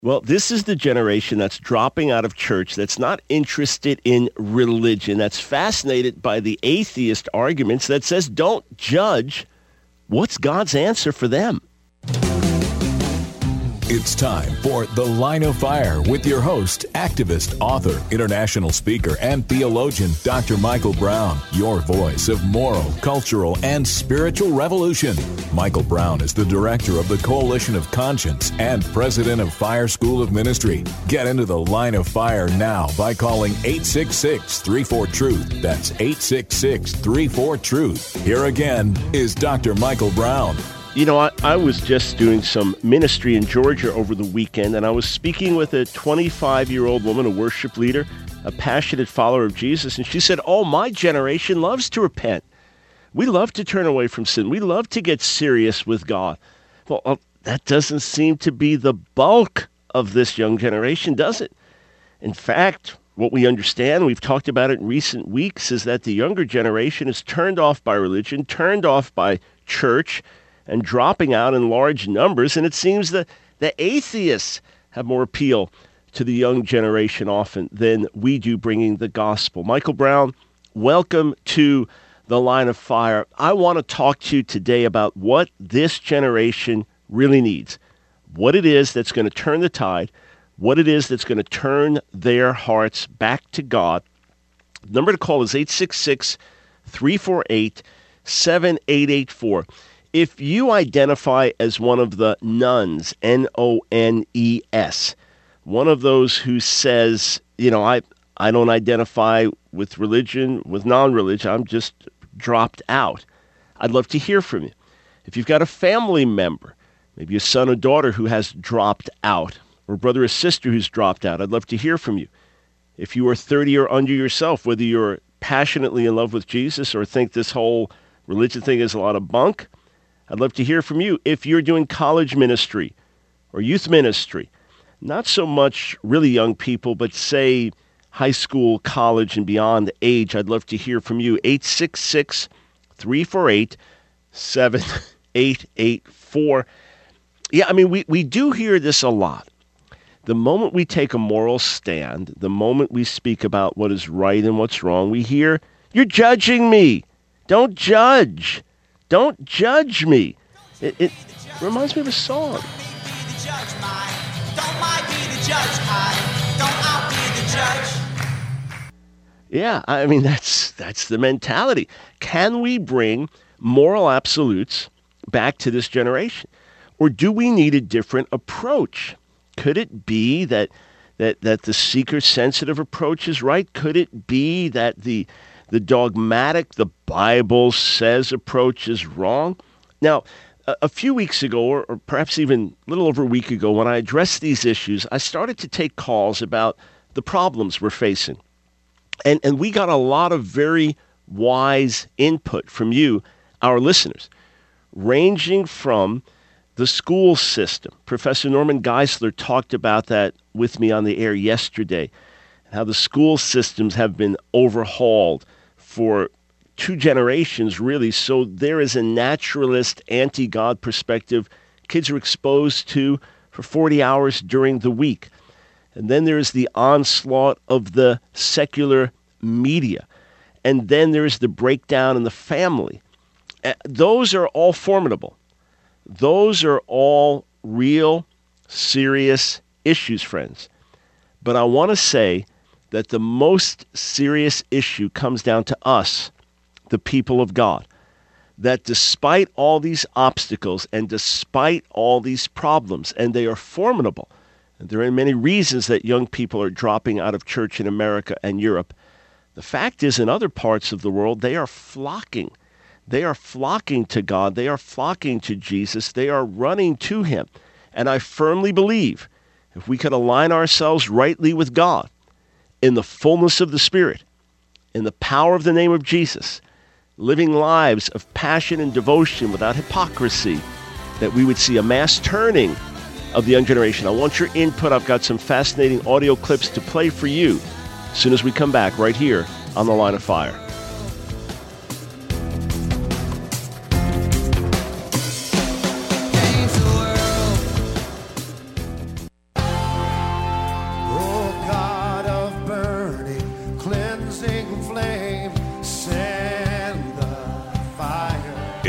Well, this is the generation that's dropping out of church, that's not interested in religion, that's fascinated by the atheist arguments that says don't judge. What's God's answer for them? It's time for The Line of Fire with your host, activist, author, international speaker, and theologian, Dr. Michael Brown, your voice of moral, cultural, and spiritual revolution. Michael Brown is the director of the Coalition of Conscience and president of Fire School of Ministry. Get into The Line of Fire now by calling 866-34-TRUTH. That's 866-34-TRUTH. Here again is Dr. Michael Brown. You know, I was just doing some ministry in Georgia over the weekend, and I was speaking with a 25-year-old woman, a worship leader, a passionate follower of Jesus, and she said, my generation loves to repent. We love to turn away from sin. We love to get serious with God. Well, that doesn't seem to be the bulk of this young generation, does it? In fact, what we understand, we've talked about it in recent weeks, is that the younger generation is turned off by religion, turned off by church, and dropping out in large numbers. And it seems that the atheists have more appeal to the young generation often than we do bringing the gospel. Michael Brown, welcome to The Line of Fire. I want to talk to you today about what this generation really needs, what it is that's going to turn the tide, what it is that's going to turn their hearts back to God. The number to call is 866-348-7884. If you identify as one of the nones, N-O-N-E-S, one of those who says, I don't identify with religion, with non-religion, I'm just dropped out, I'd love to hear from you. If you've got a family member, maybe a son or daughter who has dropped out, or a brother or sister who's dropped out, I'd love to hear from you. If you are 30 or under yourself, whether you're passionately in love with Jesus or think this whole religion thing is a lot of bunk, I'd love to hear from you. If you're doing college ministry or youth ministry, not so much really young people, but say high school, college, and beyond age, I'd love to hear from you. 866-348-7884. Yeah, we do hear this a lot. The moment we take a moral stand, the moment we speak about what is right and what's wrong, we hear, "You're judging me. Don't judge. Don't judge me." It reminds me of a song. Yeah, that's the mentality. Can we bring moral absolutes back to this generation? Or do we need a different approach? Could it be that the seeker-sensitive approach is right? Could it be that the dogmatic, the Bible says approach is wrong? Now, a few weeks ago, or perhaps even a little over a week ago, when I addressed these issues, I started to take calls about the problems we're facing. And we got a lot of very wise input from you, our listeners, ranging from the school system. Professor Norman Geisler talked about that with me on the air yesterday, how the school systems have been overhauled for 2 generations, really. So there is a naturalist, anti-God perspective kids are exposed to for 40 hours during the week. And then there's the onslaught of the secular media. And then there's the breakdown in the family. Those are all formidable. Those are all real, serious issues, friends. But I want to say that the most serious issue comes down to us, the people of God. That despite all these obstacles and despite all these problems, and they are formidable, and there are many reasons that young people are dropping out of church in America and Europe, the fact is in other parts of the world, they are flocking. They are flocking to God. They are flocking to Jesus. They are running to him. And I firmly believe if we could align ourselves rightly with God in the fullness of the Spirit, in the power of the name of Jesus, living lives of passion and devotion without hypocrisy, that we would see a mass turning of the young generation. I want your input. I've got some fascinating audio clips to play for you as soon as we come back right here on The Line of Fire.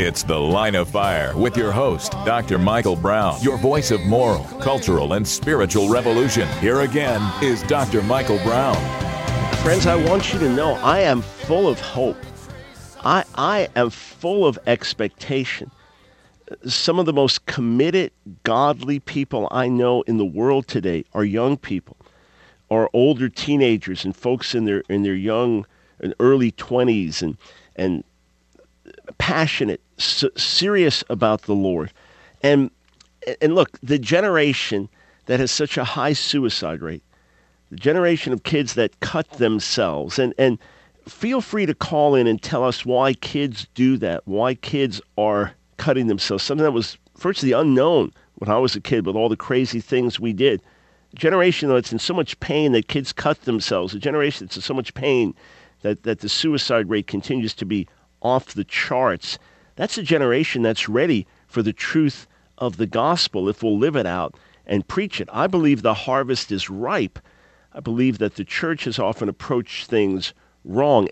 It's The Line of Fire with your host, Dr. Michael Brown, your voice of moral, cultural, and spiritual revolution. Here again is Dr. Michael Brown. Friends, I want you to know I am full of hope. I am full of expectation. Some of the most committed, godly people I know in the world today are young people, are older teenagers and folks in their young and early 20s and passionate, serious about the Lord. And look, the generation that has such a high suicide rate, the generation of kids that cut themselves, and feel free to call in and tell us why kids do that, why kids are cutting themselves, something that was virtually unknown when I was a kid with all the crazy things we did. A generation that's in so much pain that kids cut themselves, a generation that's in so much pain that the suicide rate continues to be off the charts. That's a generation that's ready for the truth of the gospel if we'll live it out and preach it. I believe the harvest is ripe. I believe that the church has often approached things wrong.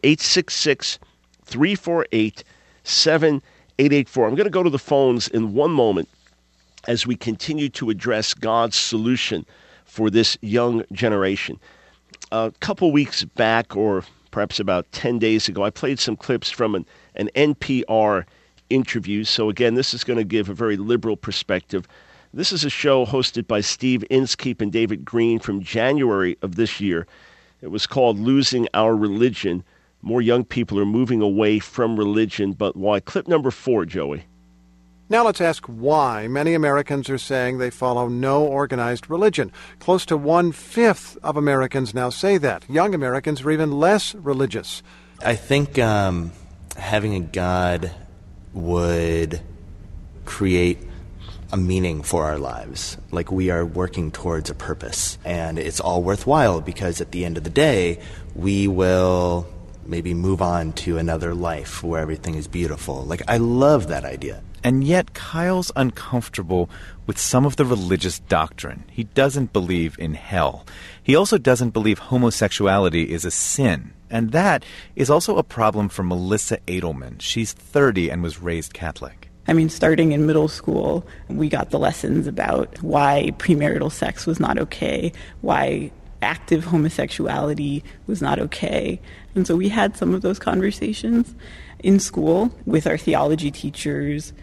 866-348-7884. I'm going to go to the phones in one moment as we continue to address God's solution for this young generation. A couple weeks back, or perhaps about 10 days ago, I played some clips from an NPR interview. So again, this is going to give a very liberal perspective. This is a show hosted by Steve Inskeep and David Green from January of this year. It was called Losing Our Religion. More young people are moving away from religion, but why? Clip number 4, Joey. Now let's ask why many Americans are saying they follow no organized religion. Close to 1/5 of Americans now say that. Young Americans are even less religious. I think having a God would create a meaning for our lives. Like we are working towards a purpose. And it's all worthwhile because at the end of the day, we will maybe move on to another life where everything is beautiful. Like I love that idea. And yet Kyle's uncomfortable with some of the religious doctrine. He doesn't believe in hell. He also doesn't believe homosexuality is a sin. And that is also a problem for Melissa Edelman. She's 30 and was raised Catholic. I mean, starting in middle school, we got the lessons about why premarital sex was not okay, why active homosexuality was not okay. And so we had some of those conversations in school with our theology teachers.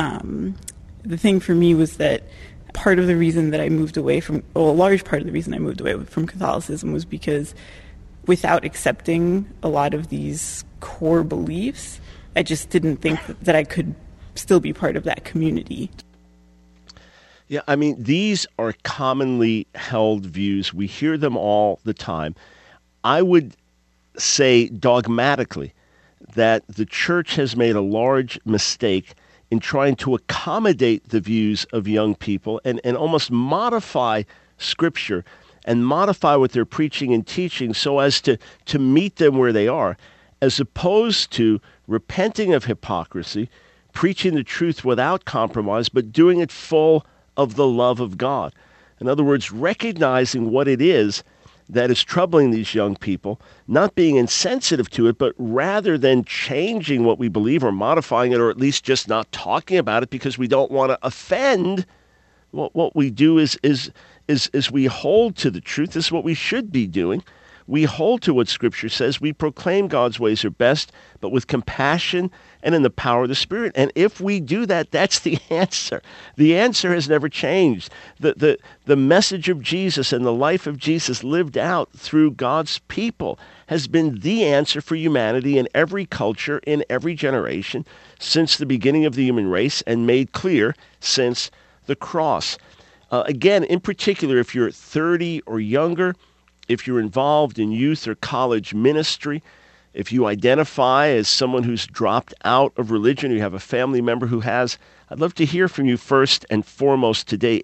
The thing for me was that part of the reason that I moved away from, well, a large part of the reason I moved away from Catholicism was because without accepting a lot of these core beliefs, I just didn't think that I could still be part of that community. Yeah, I mean, these are commonly held views. We hear them all the time. I would say dogmatically that the church has made a large mistake in trying to accommodate the views of young people and almost modify Scripture and modify what they're preaching and teaching so as to meet them where they are, as opposed to repenting of hypocrisy, preaching the truth without compromise, but doing it full of the love of God. In other words, recognizing what it is that is troubling these young people, not being insensitive to it, but rather than changing what we believe or modifying it, or at least just not talking about it because we don't want to offend. What we do is we hold to the truth. This is what we should be doing. We hold to what Scripture says. We proclaim God's ways are best, but with compassion and in the power of the Spirit. And if we do that, that's the answer. The answer has never changed. The message of Jesus and the life of Jesus lived out through God's people has been the answer for humanity in every culture, in every generation, since the beginning of the human race, and made clear since the cross. Again, in particular, if you're 30 or younger, if you're involved in youth or college ministry, if you identify as someone who's dropped out of religion, or you have a family member who has, I'd love to hear from you first and foremost today,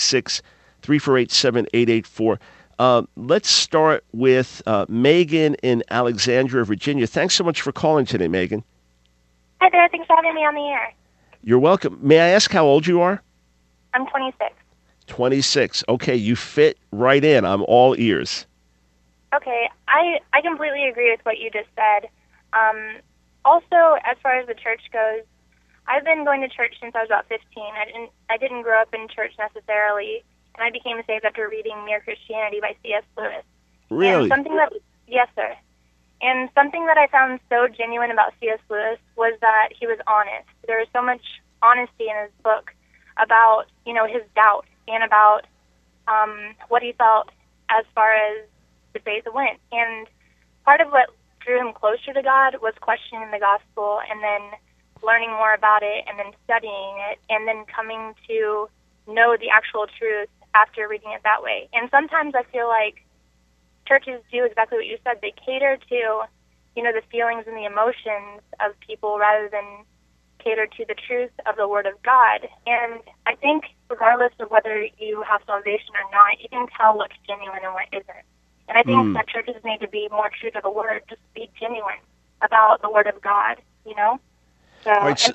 866-348-7884. Let's start with Megan in Alexandria, Virginia. Thanks so much for calling today, Megan. Hi there. Thanks for having me on the air. You're welcome. May I ask how old you are? I'm 26. 26. Okay, you fit right in. I'm all ears. Okay, I completely agree with what you just said. Also, as far as the church goes, I've been going to church since I was about 15. I didn't grow up in church necessarily, and I became saved after reading Mere Christianity by C.S. Lewis. Really? And yes, sir. And something that I found so genuine about C.S. Lewis was that he was honest. There was so much honesty in his book about, his doubt and about what he felt as far as the faith went. And part of what drew him closer to God was questioning the gospel and then learning more about it and then studying it and then coming to know the actual truth after reading it that way. And sometimes I feel like churches do exactly what you said. They cater to, the feelings and the emotions of people rather than cater to the truth of the Word of God. And I think regardless of whether you have salvation or not, you can tell what's genuine and what isn't. And I think that churches need to be more true to the Word, just be genuine about the Word of God, So, all right,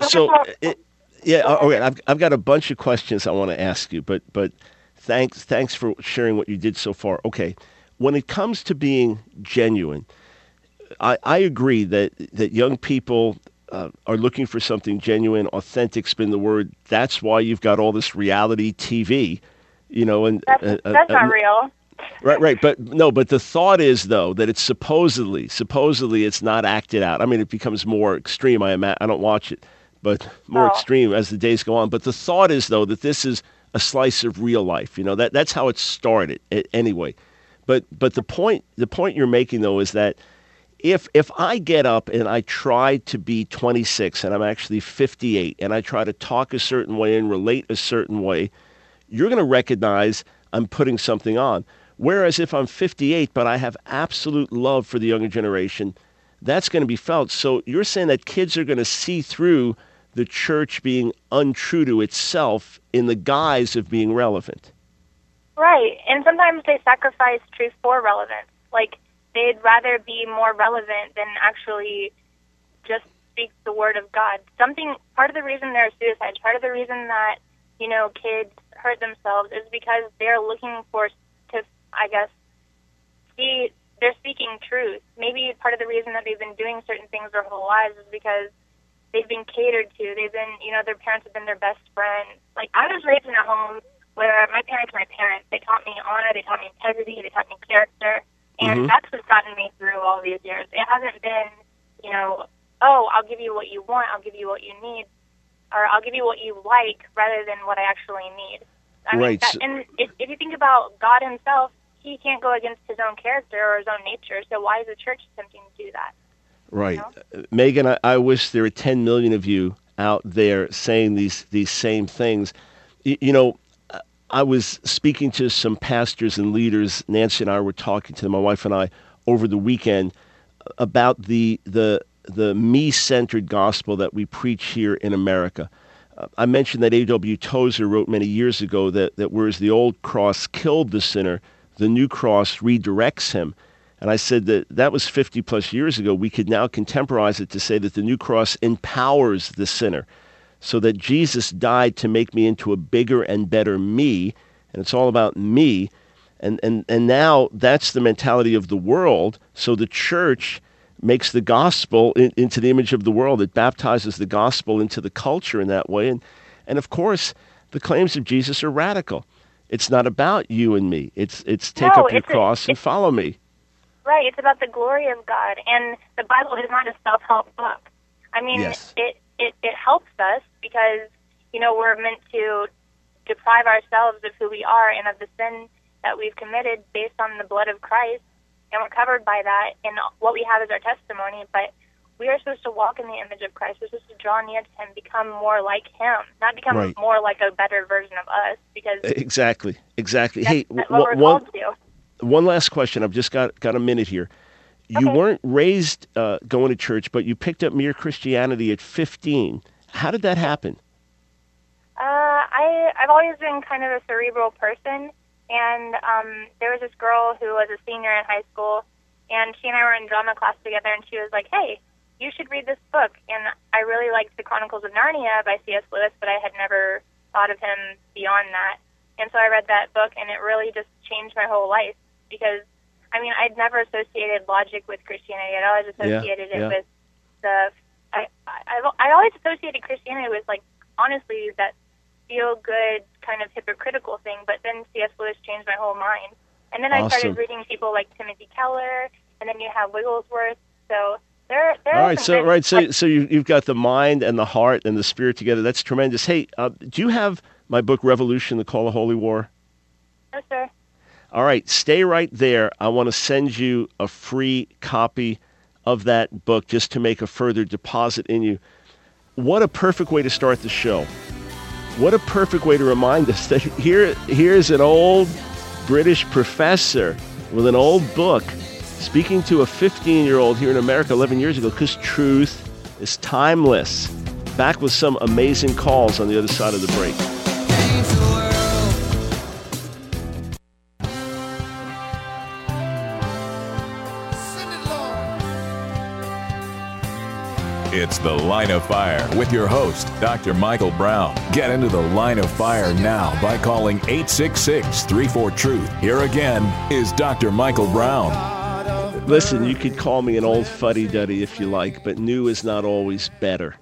okay. I've got a bunch of questions I want to ask you, but thanks for sharing what you did so far. Okay, when it comes to being genuine, I agree that young people are looking for something genuine, authentic. Spin the word. That's why you've got all this reality TV, and that's not real. Right. But the thought is, though, that it's supposedly it's not acted out. I mean, it becomes more extreme. I don't watch it, but more extreme as the days go on. But the thought is, though, that this is a slice of real life. That's how it started anyway. But the point you're making, though, is that if I get up and I try to be 26 and I'm actually 58 and I try to talk a certain way and relate a certain way, you're going to recognize I'm putting something on. Whereas if I'm 58 but I have absolute love for the younger generation, that's going to be felt. So you're saying that kids are going to see through the church being untrue to itself in the guise of being relevant. Right. And sometimes they sacrifice truth for relevance. Like, they'd rather be more relevant than actually just speak the Word of God. Part of the reason there are suicides, part of the reason that, kids hurt themselves is because they're looking they're speaking truth. Maybe part of the reason that they've been doing certain things their whole lives is because they've been catered to. They've been, their parents have been their best friend. Like, I was raised in a home where my parents were my parents. They taught me honor, they taught me integrity, they taught me character, and that's what's gotten me through all these years. It hasn't been, I'll give you what you want, I'll give you what you need, or I'll give you what you like rather than what I actually need. And if you think about God himself, he can't go against his own character or his own nature, so why is the church attempting to do that? Right. Megan, I wish there were 10 million of you out there saying these same things. I was speaking to some pastors and leaders. Nancy and I were talking to them, my wife and I, over the weekend about the me-centered gospel that we preach here in America. I mentioned that A.W. Tozer wrote many years ago that whereas the old cross killed the sinner, the new cross redirects him. And I said that was 50 plus years ago. We could now contemporize it to say that the new cross empowers the sinner, so that Jesus died to make me into a bigger and better me, and it's all about me. And now that's the mentality of the world. So the church makes the gospel into the image of the world. It baptizes the gospel into the culture in that way. And of course, the claims of Jesus are radical. It's not about you and me. It's take up your cross and follow me. Right. It's about the glory of God. And the Bible is not a self-help book. I mean, yes. It helps us because, we're meant to deprive ourselves of who we are and of the sin that we've committed based on the blood of Christ. And we're covered by that. And what we have is our testimony. But we are supposed to walk in the image of Christ. We're supposed to draw near to him, become more like him, not become more like a better version of us. Because Exactly. Hey, that's what we're called to. One last question. I've just got a minute here. You weren't raised going to church, but you picked up Mere Christianity at 15. How did that happen? I've always been kind of a cerebral person, and there was this girl who was a senior in high school, and she and I were in drama class together, and she was like, hey, you should read this book. And I really liked The Chronicles of Narnia by C.S. Lewis, but I had never thought of him beyond that. And so I read that book, and it really just changed my whole life because, I'd never associated logic with Christianity. I'd always associated it with the I always associated Christianity with, like, honestly, that feel-good kind of hypocritical thing, but then C.S. Lewis changed my whole mind. And then I started reading people like Timothy Keller, and then you have Wigglesworth. So there all right, are so you've got the mind and the heart and the spirit together. That's tremendous. Hey, do you have my book, Revolution, The Call of Holy War? No, sir. All right, stay right there. I want to send you a free copy of that book just to make a further deposit in you. What a perfect way to start the show. What a perfect way to remind us that here's an old British professor with an old book speaking to a 15-year-old here in America 11 years ago, because truth is timeless. Back with some amazing calls on the other side of the break. It's The Line of Fire with your host, Dr. Michael Brown. Get into The Line of Fire now by calling 866-34-TRUTH. Here again is Dr. Michael Brown. Listen, you could call me an old fuddy-duddy if you like, but new is not always better.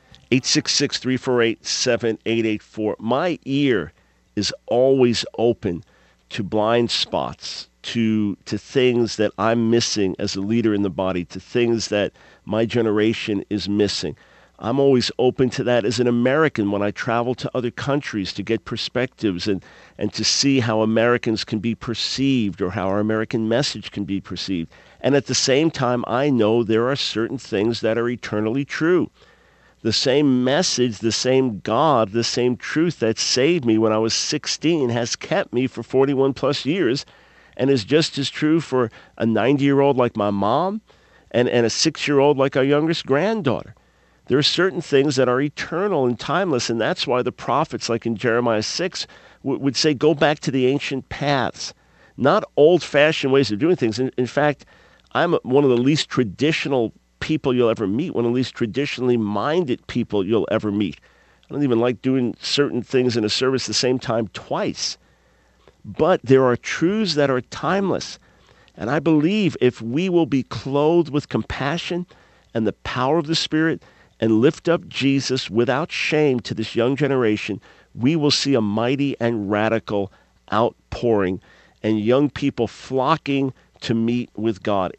866-348-7884. My ear is always open to blind spots, to things that I'm missing as a leader in the body, to things that my generation is missing. I'm always open to that as an American when I travel to other countries to get perspectives and to see how Americans can be perceived or how our American message can be perceived. And at the same time, I know there are certain things that are eternally true. The same message, the same God, the same truth that saved me when I was 16 has kept me for 41 plus years and is just as true for a 90-year-old like my mom and a 6-year-old like our youngest granddaughter. There are certain things that are eternal and timeless, and that's why the prophets, like in Jeremiah 6, would say, go back to the ancient paths, not old-fashioned ways of doing things. In fact, I'm one of the least traditional people you'll ever meet, one of the least traditionally minded people you'll ever meet. I don't even like doing certain things in a service the same time twice. But there are truths that are timeless. And I believe if we will be clothed with compassion and the power of the Spirit and lift up Jesus without shame to this young generation, we will see a mighty and radical outpouring and young people flocking to meet with God.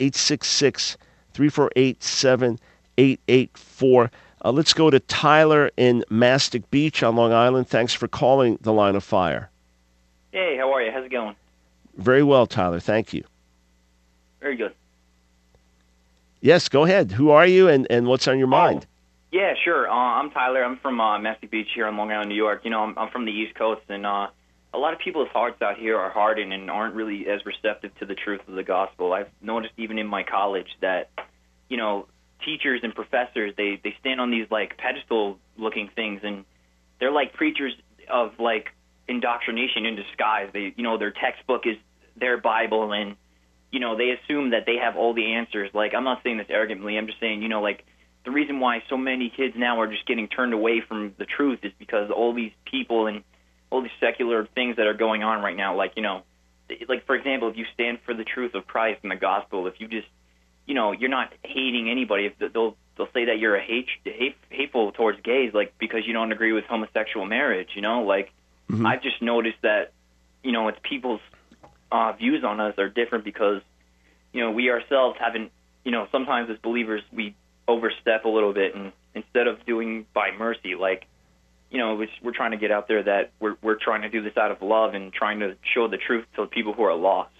866-348-7884. Let's go to Tyler in Mastic Beach on Long Island. Thanks for calling The Line of Fire. Hey, how are you? How's it going? Very well, Tyler. Thank you. Very good. Yes, go ahead. Who are you and what's on your mind? Yeah, sure. I'm Tyler. I'm from Mastic Beach here in Long Island, New York. You know, I'm from the East Coast, and a lot of people's hearts out here are hardened and aren't really as receptive to the truth of the gospel. I've noticed even in my college that, you know, teachers and professors, they stand on these, like, pedestal-looking things, and they're like preachers of, like, indoctrination in disguise. They, you know, their textbook is their Bible, and, you know, they assume that they have all the answers. Like, I'm not saying this arrogantly. I'm just saying, you know, like, the reason why so many kids now are just getting turned away from the truth is because all these people and all these secular things that are going on right now. Like, you know, like, for example, if you stand for the truth of Christ and the gospel, if you just, you know, you're not hating anybody. If they'll say that you're hateful towards gays, like, because you don't agree with homosexual marriage, you know, like, I've just noticed that, you know, it's people's views on us are different because, you know, we ourselves haven't, you know, sometimes as believers we overstep a little bit, and instead of doing by mercy, like, you know, we're trying to get out there that we're trying to do this out of love and trying to show the truth to people who are lost.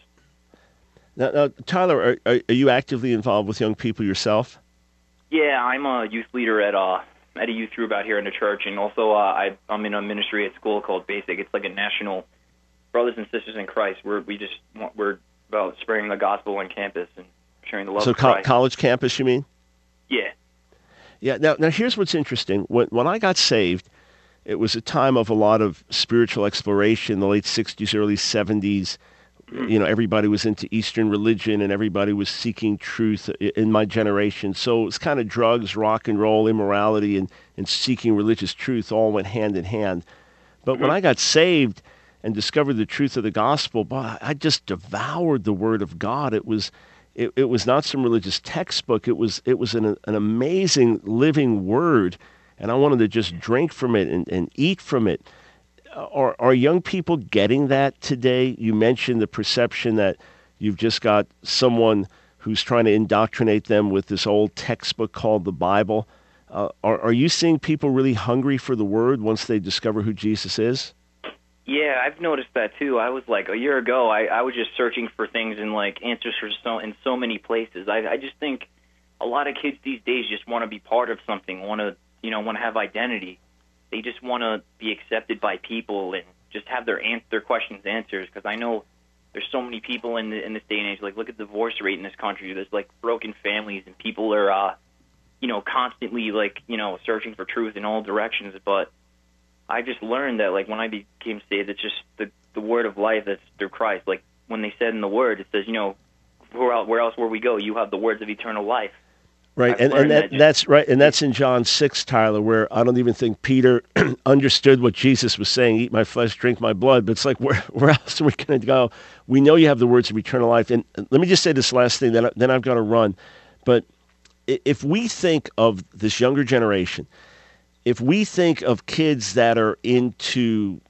Now Tyler, are you actively involved with young people yourself? Yeah, I'm a youth leader at a youth group out here in the church, and also I'm in a ministry at school called Basic. It's like a national brothers and sisters in Christ. We're about spreading the gospel on campus and sharing the love of Christ. So college campus, you mean? Yeah. Yeah. Now here's what's interesting. When I got saved, it was a time of a lot of spiritual exploration, the late 60s, early 70s. You know, everybody was into Eastern religion and everybody was seeking truth in my generation. So it's kind of drugs, rock and roll, immorality, and seeking religious truth all went hand in hand. But when I got saved and discovered the truth of the gospel, I just devoured the Word of God. It was It was not some religious textbook. It was an amazing living word, and I wanted to just drink from it and eat from it. Are young people getting that today? You mentioned the perception that you've just got someone who's trying to indoctrinate them with this old textbook called the Bible. Are you seeing people really hungry for the Word once they discover who Jesus is? Yeah, I've noticed that too. I was like, a year ago, I was just searching for things and like answers for in so many places. I just think a lot of kids these days just want to be part of something, want to have identity. They just want to be accepted by people and just have their questions answered. Because I know there's so many people in this day and age. Like, look at the divorce rate in this country. There's like broken families, and people are constantly searching for truth in all directions. But I just learned that, like, when I became saved, it's just the word of life that's through Christ. Like, when they said in the word, it says, where else will we go? You have the words of eternal life. Right, that's right, and that's in John 6, Tyler, where I don't even think Peter understood what Jesus was saying, eat my flesh, drink my blood, but it's like, where else are we going to go? We know you have the words of eternal life. And let me just say this last thing, then I've got to run. But if we think of this younger generation, if we think of kids that are into,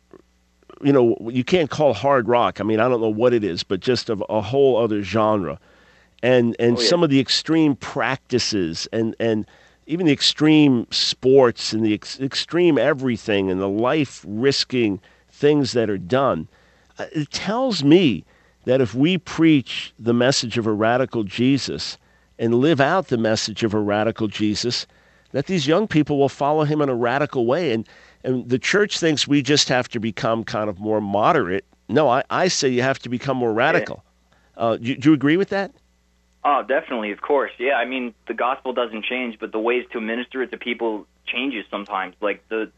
you can't call hard rock. I mean, I don't know what it is, but just of a whole other genre. And some of the extreme practices and even the extreme sports and the extreme everything and the life-risking things that are done, it tells me that if we preach the message of a radical Jesus and live out the message of a radical Jesus, that these young people will follow him in a radical way. And the church thinks we just have to become kind of more moderate. No, I say you have to become more radical. Yeah. Do you agree with that? Oh, definitely, of course. Yeah, I mean, the gospel doesn't change, but the ways to minister it to people changes sometimes. Like, the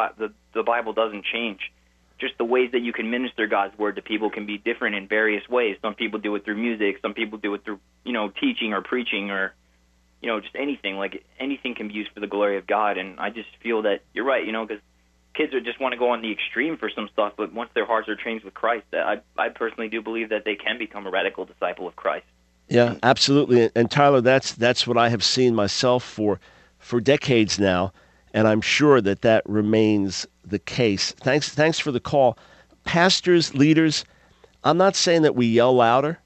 Bible doesn't change. Just the ways that you can minister God's word to people can be different in various ways. Some people do it through music. Some people do it through, teaching or preaching or, just anything. Like, anything can be used for the glory of God. And I just feel that you're right, because kids just want to go on the extreme for some stuff, but once their hearts are changed with Christ, I personally do believe that they can become a radical disciple of Christ. Yeah, absolutely. And Tyler, that's what I have seen myself for decades now, and I'm sure that remains the case. Thanks for the call. Pastors, leaders, I'm not saying that we yell louder.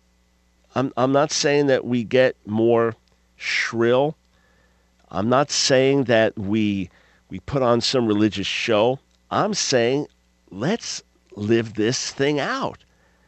I'm not saying that we get more shrill. I'm not saying that we put on some religious show. I'm saying let's live this thing out.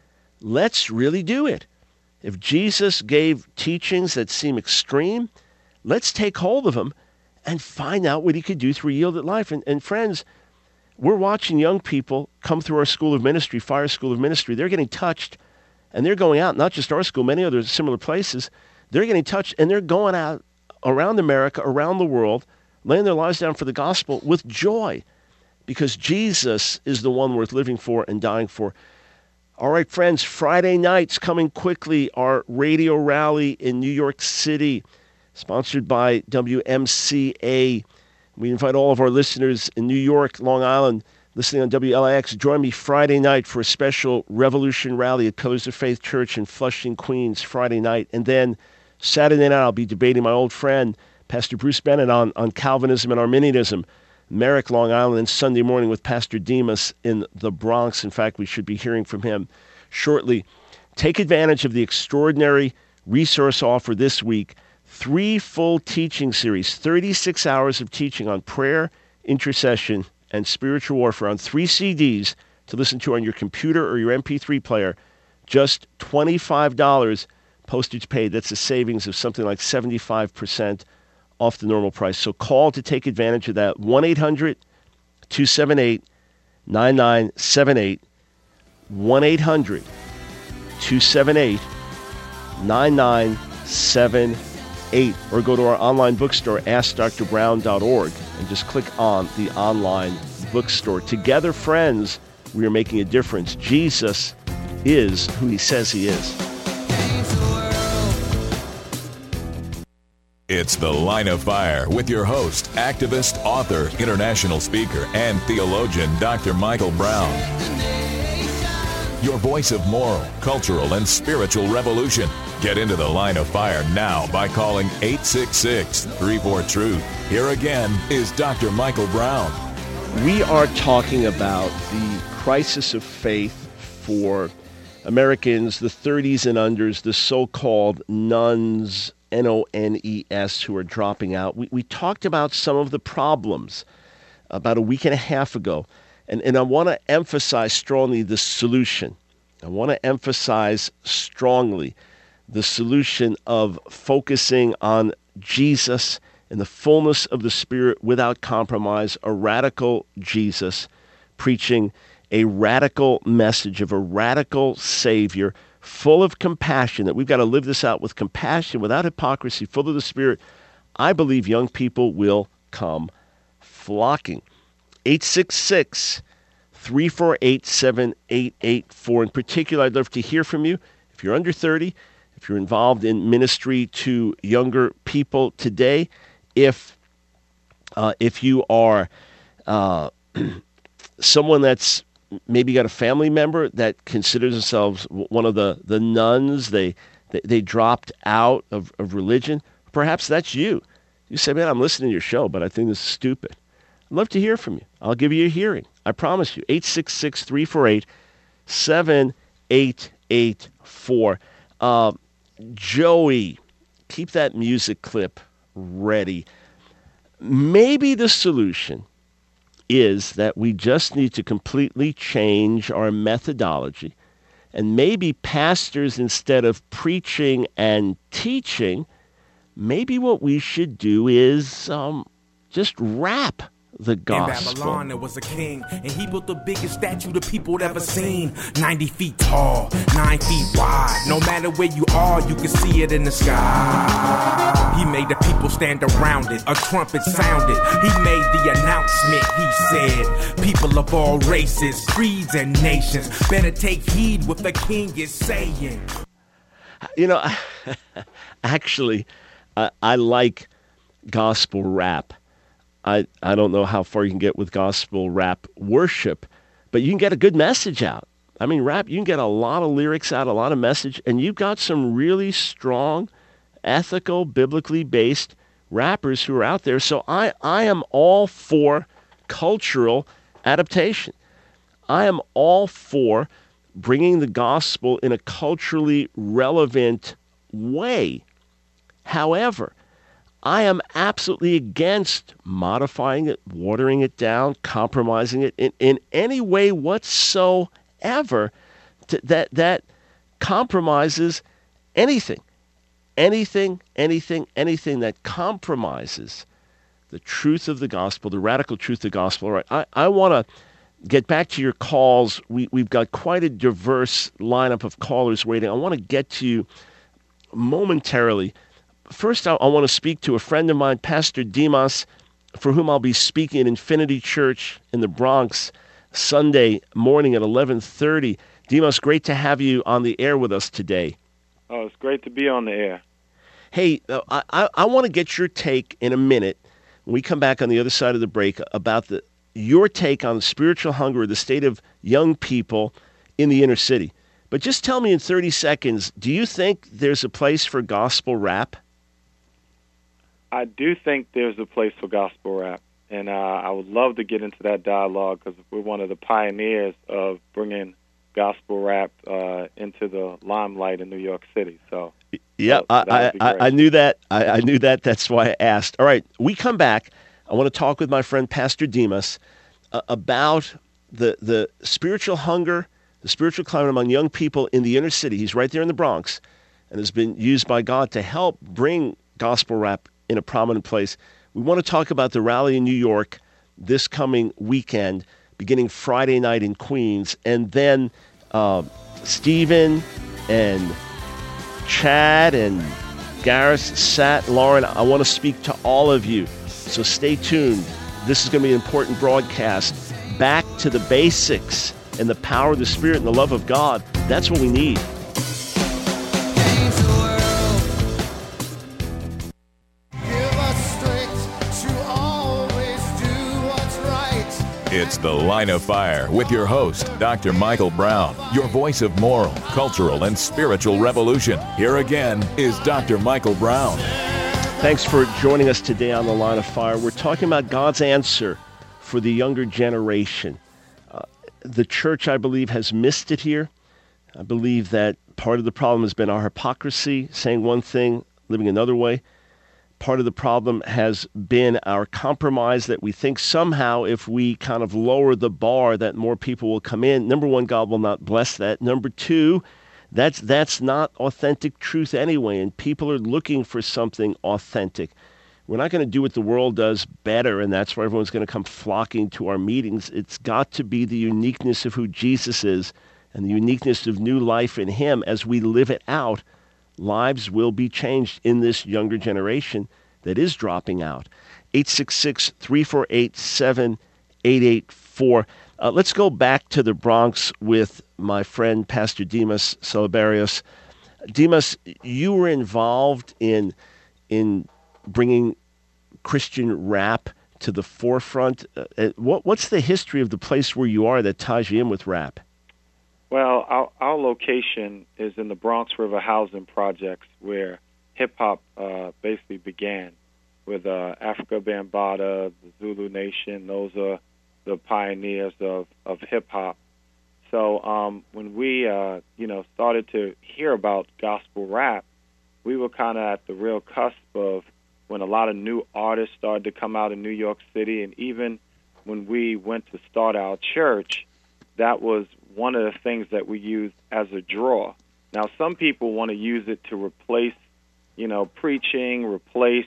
Let's really do it. If Jesus gave teachings that seem extreme, let's take hold of them and find out what he could do through yielded life. And friends, we're watching young people come through our school of ministry, Fire School of Ministry. They're getting touched, and they're going out, not just our school, many other similar places. They're getting touched, and they're going out around America, around the world, laying their lives down for the gospel with joy, because Jesus is the one worth living for and dying for. All right, friends, Friday night's coming quickly. Our radio rally in New York City, sponsored by WMCA. We invite all of our listeners in New York, Long Island, listening on WLIX. Join me Friday night for a special Revolution rally at Pillars of Faith Church in Flushing, Queens, Friday night. And then Saturday night, I'll be debating my old friend, Pastor Bruce Bennett, on Calvinism and Arminianism. Merrick, Long Island, and Sunday morning with Pastor Demas in the Bronx. In fact, we should be hearing from him shortly. Take advantage of the extraordinary resource offer this week. 3 full teaching series, 36 hours of teaching on prayer, intercession, and spiritual warfare on 3 CDs to listen to on your computer or your MP3 player. Just $25, postage paid. That's a savings of something like 75% off the normal price. So call to take advantage of that. 1-800-278-9978. 1-800-278-9978. Or go to our online bookstore, AskDrBrown.org, and just click on the online bookstore. Together, friends, we are making a difference. Jesus is who he says he is. It's The Line of Fire with your host, activist, author, international speaker, and theologian, Dr. Michael Brown. your voice of moral, cultural, and spiritual revolution. Get into the Line of Fire now by calling 866-34-TRUTH. Here again is Dr. Michael Brown. We are talking about the crisis of faith for Americans, the 30s and unders, the so-called nones, N-O-N-E-S, who are dropping out. We talked about some of the problems about a week and a half ago, and I want to emphasize strongly the solution. I want to emphasize strongly the solution of focusing on Jesus in the fullness of the Spirit without compromise, a radical Jesus preaching a radical message of a radical Savior full of compassion, that we've got to live this out with compassion, without hypocrisy, full of the Spirit. I believe young people will come flocking. 866-348-7884. In particular, I'd love to hear from you. If you're under 30, if you're involved in ministry to younger people today, if you are someone that's maybe got a family member that considers themselves one of the nones, they dropped out of religion, perhaps that's you. You say, man, I'm listening to your show, but I think this is stupid. I'd love to hear from you. I'll give you a hearing. I promise you. 866-348-7884. Joey, keep that music clip ready. Maybe the solution is that we just need to completely change our methodology, and maybe pastors, instead of preaching and teaching, maybe what we should do is just rap the gospel. In Babylon, there was a king, and he built the biggest statue the people had ever seen. 90 feet tall, 9 feet wide. No matter where you are, you can see it in the sky. He made the people stand around it. A trumpet sounded. He made the announcement. He said, people of all races, creeds, and nations, better take heed what the king is saying. You know, actually, I like gospel rap. I don't know how far you can get with gospel rap worship, but you can get a good message out. I mean, rap, you can get a lot of lyrics out, a lot of message, and you've got some really strong, ethical, biblically based rappers who are out there. So I am all for cultural adaptation. I am all for bringing the gospel in a culturally relevant way. However, I am absolutely against modifying it, watering it down, compromising it in any way whatsoever that compromises anything that compromises the truth of the gospel, the radical truth of the gospel. All right, I want to get back to your calls. We've got quite a diverse lineup of callers waiting. I want to get to you momentarily. First, I want to speak to a friend of mine, Pastor Dimas, for whom I'll be speaking at Infinity Church in the Bronx Sunday morning at 11:30. Dimas, great to have you on the air with us today. Oh, it's great to be on the air. Hey, I want to get your take in a minute when we come back on the other side of the break about your take on the spiritual hunger, the state of young people in the inner city. But just tell me in 30 seconds, do you think there's a place for gospel rap? I do think there's a place for gospel rap, and I would love to get into that dialogue because we're one of the pioneers of bringing gospel rap into the limelight in New York City. So, yeah, I knew that. I knew that. That's why I asked. All right, we come back. I want to talk with my friend Pastor Dimas about the spiritual hunger, the spiritual climate among young people in the inner city. He's right there in the Bronx, and has been used by God to help bring gospel rap in a prominent place. We want to talk about the rally in New York this coming weekend, beginning Friday night in Queens. And then Stephen and Chad and Gareth, Sat, Lauren, I want to speak to all of you. So stay tuned. This is going to be an important broadcast. Back to the basics and the power of the Spirit and the love of God. That's what we need. It's It's The Line of Fire with your host, Dr. Michael Brown, your voice of moral, cultural, and spiritual revolution. Here again is Dr. Michael Brown. Thanks for joining us today on The Line of Fire. We're talking about God's answer for the younger generation. The church, I believe, has missed it here. I believe that part of the problem has been our hypocrisy, saying one thing, living another way. Part of the problem has been our compromise that we think somehow if we kind of lower the bar that more people will come in. Number one, God will not bless that. Number two, that's not authentic truth anyway, and people are looking for something authentic. We're not going to do what the world does better, and that's why everyone's going to come flocking to our meetings. It's got to be the uniqueness of who Jesus is and the uniqueness of new life in him. As we live it out, lives will be changed in this younger generation that is dropping out. 866-348-7884. Let's go back to the Bronx with my friend, Pastor Dimas Salaberios. Dimas, you were involved in bringing Christian rap to the forefront. What's the history of the place where you are that ties you in with rap? Well, our location is in the Bronx River Housing Projects, where hip-hop basically began with Africa Bambaataa, the Zulu Nation. Those are the pioneers of hip-hop. So when we started to hear about gospel rap, we were kind of at the real cusp of when a lot of new artists started to come out in New York City, and even when we went to start our church, that was one of the things that we used as a draw. Now, some people want to use it to replace, preaching, replace,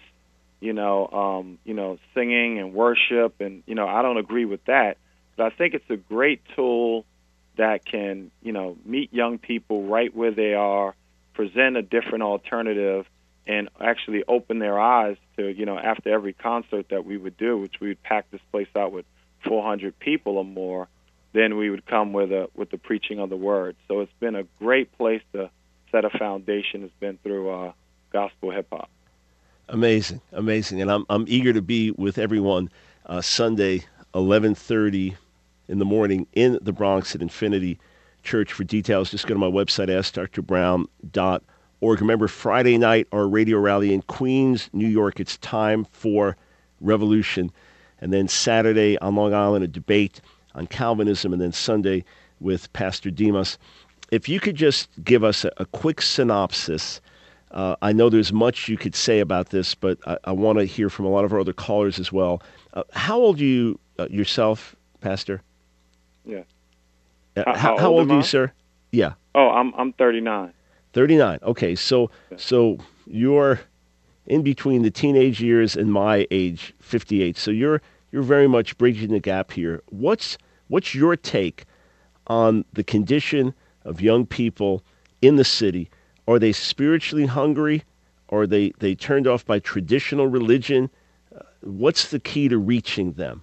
singing and worship, and I don't agree with that. But I think it's a great tool that can, meet young people right where they are, present a different alternative, and actually open their eyes to, after every concert that we would do, which we would pack this place out with 400 people or more, then we would come with the preaching of the word. So it's been a great place to set a foundation. It's been through gospel hip hop. Amazing, and I'm eager to be with everyone Sunday, 11:30 in the morning in the Bronx at Infinity Church. For details, just go to my website, AskDrBrown.org. Remember, Friday night, our radio rally in Queens, New York. It's time for revolution. And then Saturday on Long Island, a debate on Calvinism, and then Sunday with Pastor Dimas. If you could just give us a quick synopsis. I know there's much you could say about this, but I want to hear from a lot of our other callers as well. How old are you yourself, Pastor? Yeah. How old are you, sir? Yeah. Oh, I'm 39. 39. Okay, so you're in between the teenage years and my age, 58. So you're very much bridging the gap here. What's your take on the condition of young people in the city? Are they spiritually hungry? Are they turned off by traditional religion? What's the key to reaching them?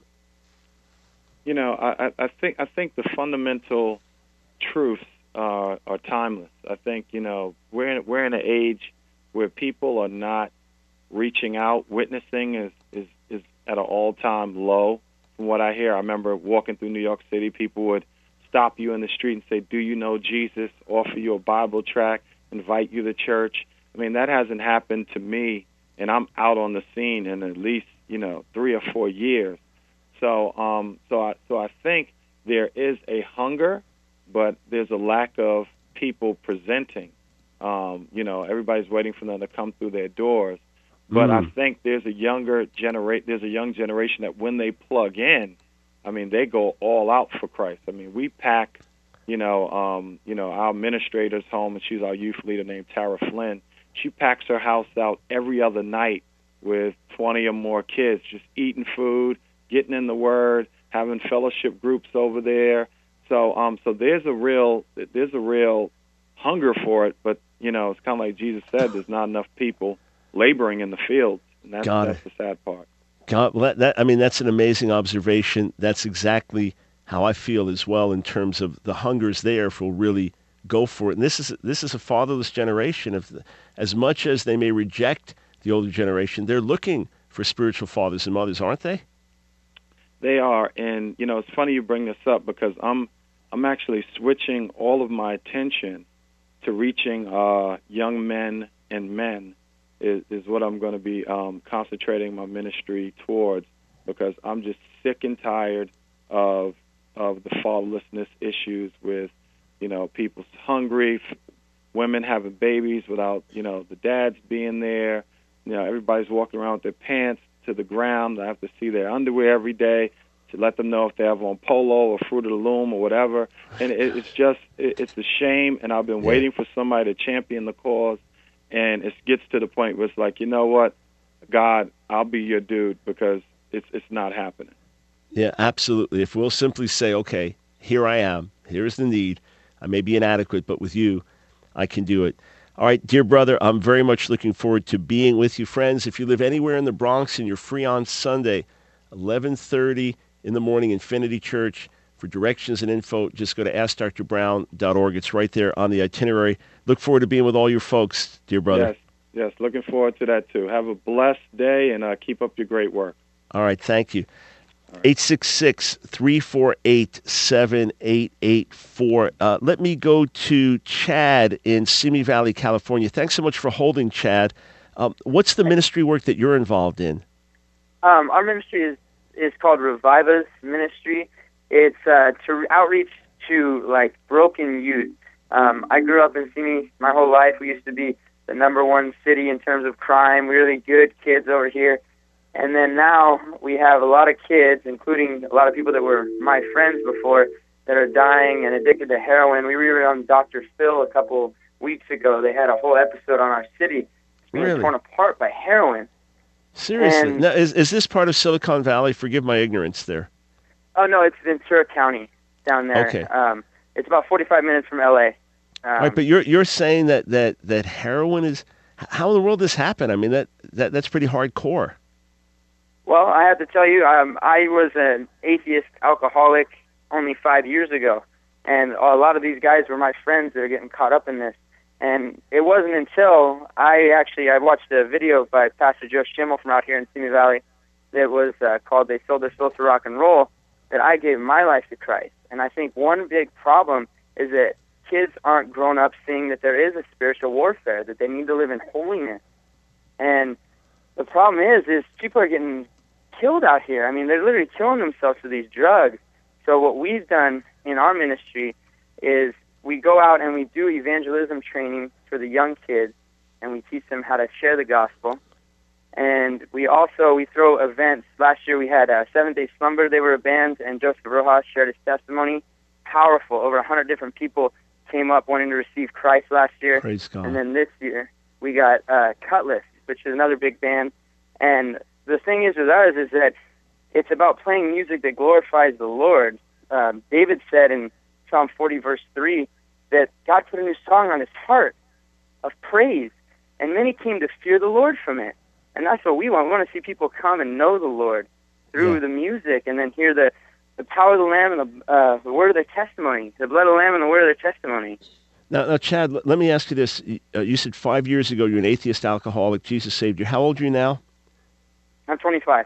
I think the fundamental truths are timeless. I think we're in an age where people are not reaching out. Witnessing is at an all-time low. From what I hear, I remember walking through New York City, people would stop you in the street and say, "Do you know Jesus?" Offer you a Bible tract, invite you to church. I mean, that hasn't happened to me, and I'm out on the scene in at least 3 or 4 years. So I think there is a hunger, but there's a lack of people presenting. Everybody's waiting for them to come through their doors. But I think there's a young generation that when they plug in, I mean, they go all out for Christ. I mean, we pack, our administrator's home, and she's our youth leader named Tara Flynn. She packs her house out every other night with 20 or more kids, just eating food, getting in the Word, having fellowship groups over there. So there's a real hunger for it, but it's kind of like Jesus said, there's not enough people laboring in the fields, and that's the sad part. God, that's an amazing observation. That's exactly how I feel as well in terms of the hunger's there if we'll really go for it. And this is a fatherless generation. As much as they may reject the older generation, they're looking for spiritual fathers and mothers, aren't they? They are, and it's funny you bring this up because I'm actually switching all of my attention to reaching young men and men is what I'm going to be concentrating my ministry towards, because I'm just sick and tired of the fatherlessness issues with people hungry, women having babies without the dads being there. Everybody's walking around with their pants to the ground. I have to see their underwear every day to let them know if they have on Polo or Fruit of the Loom or whatever. And it's a shame, and I've been waiting for somebody to champion the cause, and it gets to the point where it's like, you know what, God, I'll be your dude, because it's not happening. Yeah, absolutely. If we'll simply say, okay, here I am, here's the need, I may be inadequate, but with you, I can do it. All right, dear brother, I'm very much looking forward to being with you. Friends, if you live anywhere in the Bronx and you're free on Sunday, 11:30 in the morning, Infinity Church. For directions and info, just go to AskDrBrown.org. It's right there on the itinerary. Look forward to being with all your folks, dear brother. Yes, looking forward to that too. Have a blessed day, and keep up your great work. All right, thank you. 866-348-7884. Let me go to Chad in Simi Valley, California. Thanks so much for holding, Chad. What's the ministry work that you're involved in? Our ministry is called Reviva's Ministry. It's to outreach to broken youth. I grew up in Simi my whole life. We used to be the #1 city in terms of crime, really good kids over here. And then now we have a lot of kids, including a lot of people that were my friends before, that are dying and addicted to heroin. We were on Dr. Phil a couple weeks ago. They had a whole episode on our city being torn apart by heroin. Seriously? Now, is this part of Silicon Valley? Forgive my ignorance there. Oh, no, it's Ventura County down there. Okay. It's about 45 minutes from L.A. All right, but you're saying that heroin is... How in the world does this happen? I mean, that's pretty hardcore. Well, I have to tell you, I was an atheist alcoholic only 5 years ago, and a lot of these guys were my friends that are getting caught up in this. And it wasn't until I watched a video by Pastor Joe Schimmel from out here in Simi Valley that was called "They Sold Their Souls to Rock and Roll," that I gave my life to Christ. And I think one big problem is that kids aren't grown up seeing that there is a spiritual warfare, that they need to live in holiness. And the problem is people are getting killed out here. I mean, they're literally killing themselves with these drugs. So what we've done in our ministry is we go out and we do evangelism training for the young kids, and we teach them how to share the gospel. And we throw events. Last year we had Seventh Day Slumber. They were a band, and Joseph Rojas shared his testimony. Powerful. Over 100 different people came up wanting to receive Christ last year. Praise God. And then this year we got Cutlass, which is another big band. And the thing is with ours is that it's about playing music that glorifies the Lord. David said in Psalm 40, verse 3, that God put a new song on his heart of praise, and many came to fear the Lord from it. And that's what we want. We want to see people come and know the Lord through the music, and then hear the power of the Lamb and the word of their testimony, the blood of the Lamb and the word of their testimony. Now, Chad, let me ask you this. You said 5 years ago you're an atheist alcoholic. Jesus saved you. How old are you now? I'm 25.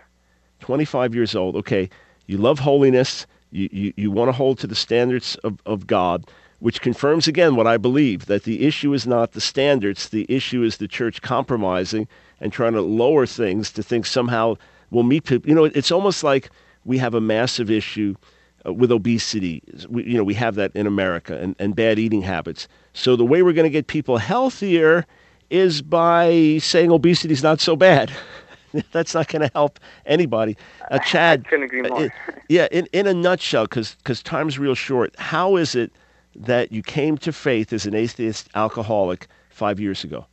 25 years old. Okay. You love holiness. You want to hold to the standards of God, which confirms again what I believe, that the issue is not the standards. The issue is the church compromising and trying to lower things to think somehow we'll meet people. You know, it's almost like we have a massive issue with obesity. We have that in America, and bad eating habits. So the way we're going to get people healthier is by saying obesity is not so bad. That's not going to help anybody. Chad, I couldn't agree more. In a nutshell, because time's real short, how is it that you came to faith as an atheist alcoholic 5 years ago?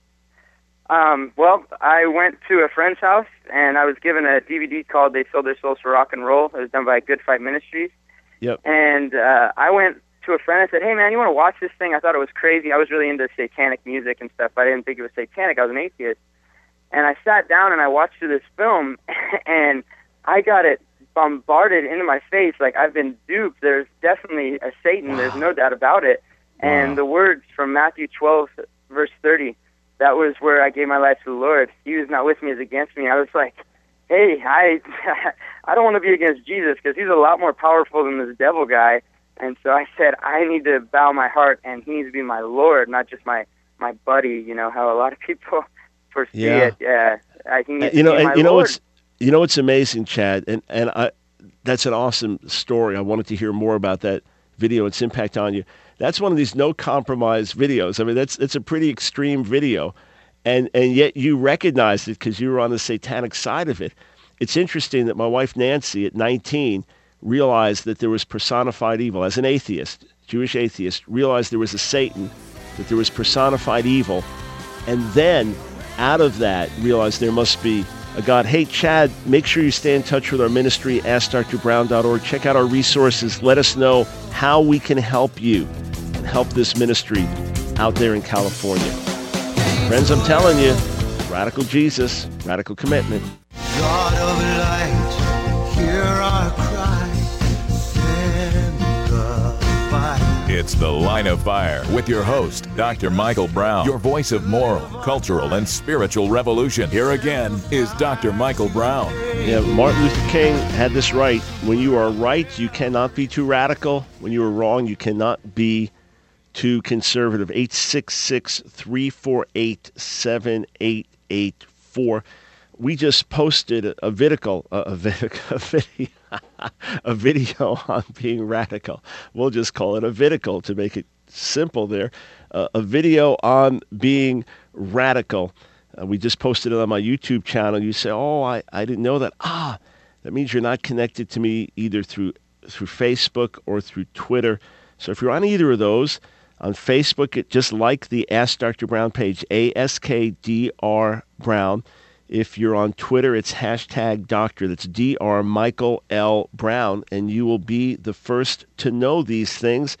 Well, I went to a friend's house, and I was given a DVD called "They Sold Their Souls for Rock and Roll." It was done by Good Fight Ministries. Yep. And I went to a friend and said, "Hey, man, you want to watch this thing?" I thought it was crazy. I was really into satanic music and stuff, but I didn't think it was satanic. I was an atheist. And I sat down and I watched this film, and I got it bombarded into my face like I've been duped. There's definitely a Satan. Wow. There's no doubt about it. Wow. And the words from Matthew 12, verse 30, that was where I gave my life to the Lord. He who's not with me is against me. I was like, hey, I don't want to be against Jesus because he's a lot more powerful than this devil guy. And so I said, I need to bow my heart, and he needs to be my Lord, not just my buddy. You know how a lot of people foresee it. Yeah, he needs to be my Lord. What's amazing, Chad, and that's an awesome story. I wanted to hear more about that video, its impact on you. That's one of these no compromise videos. I mean, it's a pretty extreme video, and yet you recognized it because you were on the satanic side of it. It's interesting that my wife Nancy at 19 realized that there was personified evil. As an atheist, Jewish atheist, realized there was a Satan, that there was personified evil, and then out of that realized there must be a God. Hey, Chad, make sure you stay in touch with our ministry, AskDrBrown.org. Check out our resources. Let us know how we can help you and help this ministry out there in California. Friends, I'm telling you, radical Jesus, radical commitment. God of light, hear our cry, send the fire. It's The Line of Fire with your host, Dr. Michael Brown, your voice of moral, cultural, and spiritual revolution. Here again is Dr. Michael Brown. Yeah, Martin Luther King had this right. When you are right, you cannot be too radical. When you are wrong, you cannot be too conservative. 866-348-7884. We just posted a video on being radical. We'll just call it a vidical to make it simple there. A video on being radical. We just posted it on my YouTube channel. You say, oh, I didn't know that. That means you're not connected to me either through Facebook or through Twitter. So if you're on either of those, on Facebook, just like the Ask Dr. Brown page, AskDr Brown. If you're on Twitter, it's hashtag Doctor. That's Dr. Michael L. Brown, and you will be the first to know these things.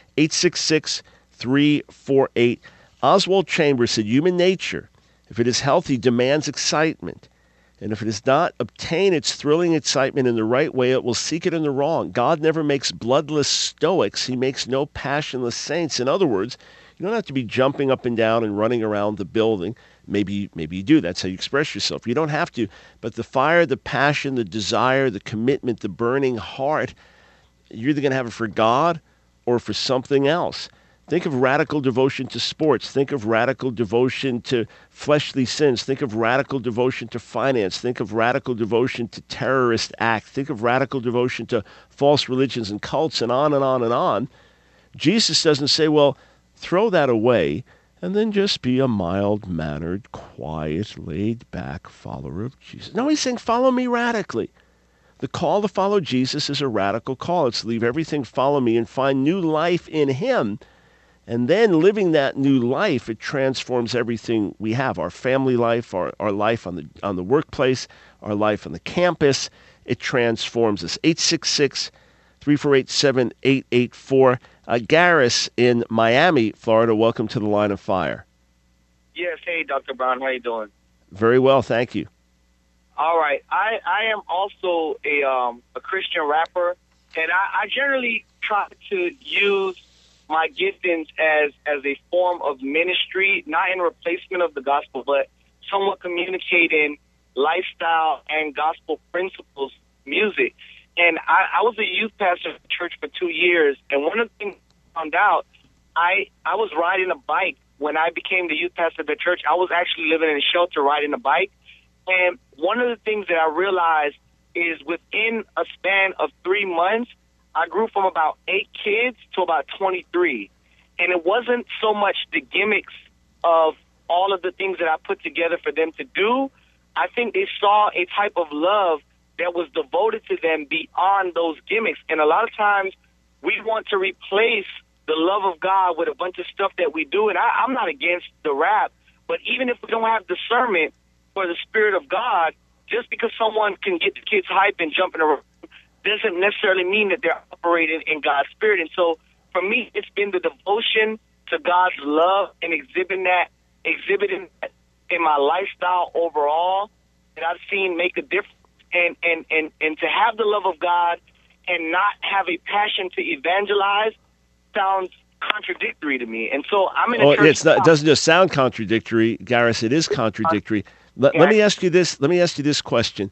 866-348. Oswald Chambers said, human nature, if it is healthy, demands excitement. And if it does not obtain its thrilling excitement in the right way, it will seek it in the wrong. God never makes bloodless stoics. He makes no passionless saints. In other words, you don't have to be jumping up and down and running around the building. Maybe you do. That's how you express yourself. You don't have to. But the fire, the passion, the desire, the commitment, the burning heart, you're either going to have it for God or for something else. Think of radical devotion to sports. Think of radical devotion to fleshly sins. Think of radical devotion to finance. Think of radical devotion to terrorist acts. Think of radical devotion to false religions and cults, and on and on and on. Jesus doesn't say, well, throw that away and then just be a mild-mannered, quiet, laid-back follower of Jesus. No, he's saying, follow me radically. The call to follow Jesus is a radical call. It's leave everything, follow me, and find new life in him. And then living that new life, it transforms everything we have, our family life, our life on the workplace, our life on the campus. It transforms us. 866-348-7884. Garris in Miami, Florida, welcome to the Line of Fire. Yes, hey, Dr. Brown, how you doing? Very well, thank you. All right, I am also a Christian rapper, and I generally try to use my giftings as a form of ministry, not in replacement of the gospel, but somewhat communicating lifestyle and gospel principles, music. And I was a youth pastor at church for 2 years, and one of the things I found out, I was riding a bike when I became the youth pastor at the church. I was actually living in a shelter riding a bike, and one of the things that I realized is within a span of 3 months, I grew from about 8 kids to about 23, and it wasn't so much the gimmicks of all of the things that I put together for them to do. I think they saw a type of love that was devoted to them beyond those gimmicks. And a lot of times we want to replace the love of God with a bunch of stuff that we do. And I'm not against the rap, but even if we don't have discernment for the Spirit of God, just because someone can get the kids hype and jumping around doesn't necessarily mean that they're operating in God's Spirit. And so for me, it's been the devotion to God's love and exhibiting that in my lifestyle overall that I've seen make a difference. And to have the love of God and not have a passion to evangelize sounds contradictory to me. And so I'm in a church. It doesn't just sound contradictory, Garris. It is contradictory. Let me ask you this. Let me ask you this question.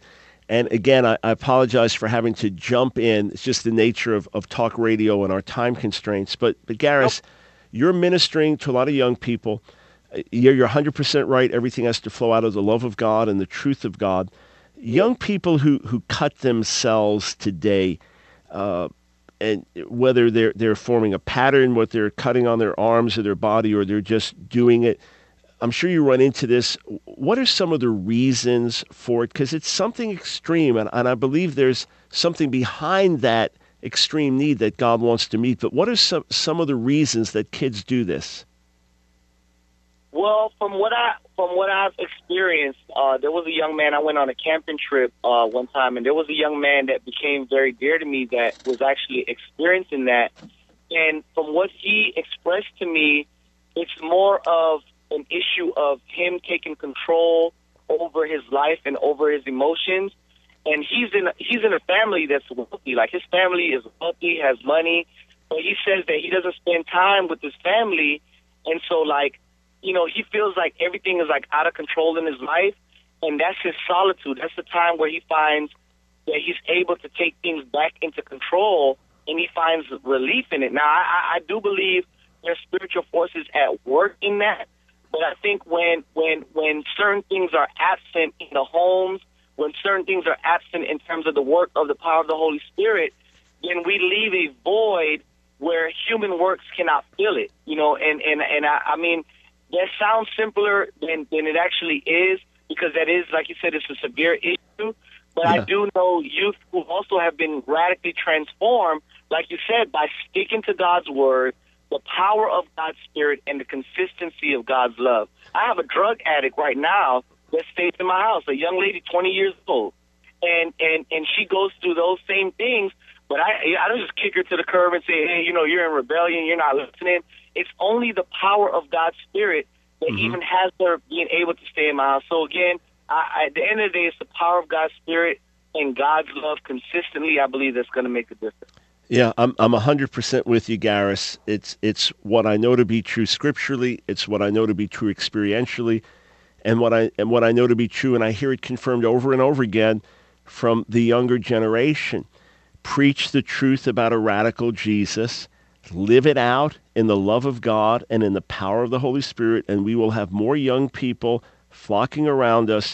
And again, I apologize for having to jump in. It's just the nature of talk radio and our time constraints. But Garris, you're ministering to a lot of young people. You're 100% right. Everything has to flow out of the love of God and the truth of God. Young people who cut themselves today, and whether they're forming a pattern, what they're cutting on their arms or their body, or they're just doing it, I'm sure you run into this. What are some of the reasons for it? Because it's something extreme, and I believe there's something behind that extreme need that God wants to meet. But what are some of the reasons that kids do this? Well, from what I've experienced, there was a young man. I went on a camping trip one time, and there was a young man that became very dear to me that was actually experiencing that. And from what he expressed to me, it's more of an issue of him taking control over his life and over his emotions. And he's in a family that's wealthy. Like, his family is wealthy, has money, but he says that he doesn't spend time with his family, and so he feels like everything is like out of control in his life, and that's his solitude. That's the time where he finds that he's able to take things back into control, and he finds relief in it. Now, I do believe there's spiritual forces at work in that. But I think when certain things are absent in the homes, when certain things are absent in terms of the work of the power of the Holy Spirit, then we leave a void where human works cannot fill it. I mean, that sounds simpler than it actually is, because that is, like you said, it's a severe issue. But I do know youth who also have been radically transformed, like you said, by sticking to God's word, the power of God's Spirit, and the consistency of God's love. I have a drug addict right now that stays in my house, a young lady, 20 years old, and she goes through those same things. But I don't just kick her to the curb and say, hey, you're in rebellion, you're not listening. It's only the power of God's Spirit that even has her being able to stay in my house. So again, at the end of the day, it's the power of God's Spirit and God's love consistently, I believe, that's going to make a difference. Yeah, I'm 100% with you, Garris. It's what I know to be true scripturally. It's what I know to be true experientially, and what I know to be true, and I hear it confirmed over and over again from the younger generation. Preach the truth about a radical Jesus. Live it out in the love of God and in the power of the Holy Spirit, and we will have more young people flocking around us.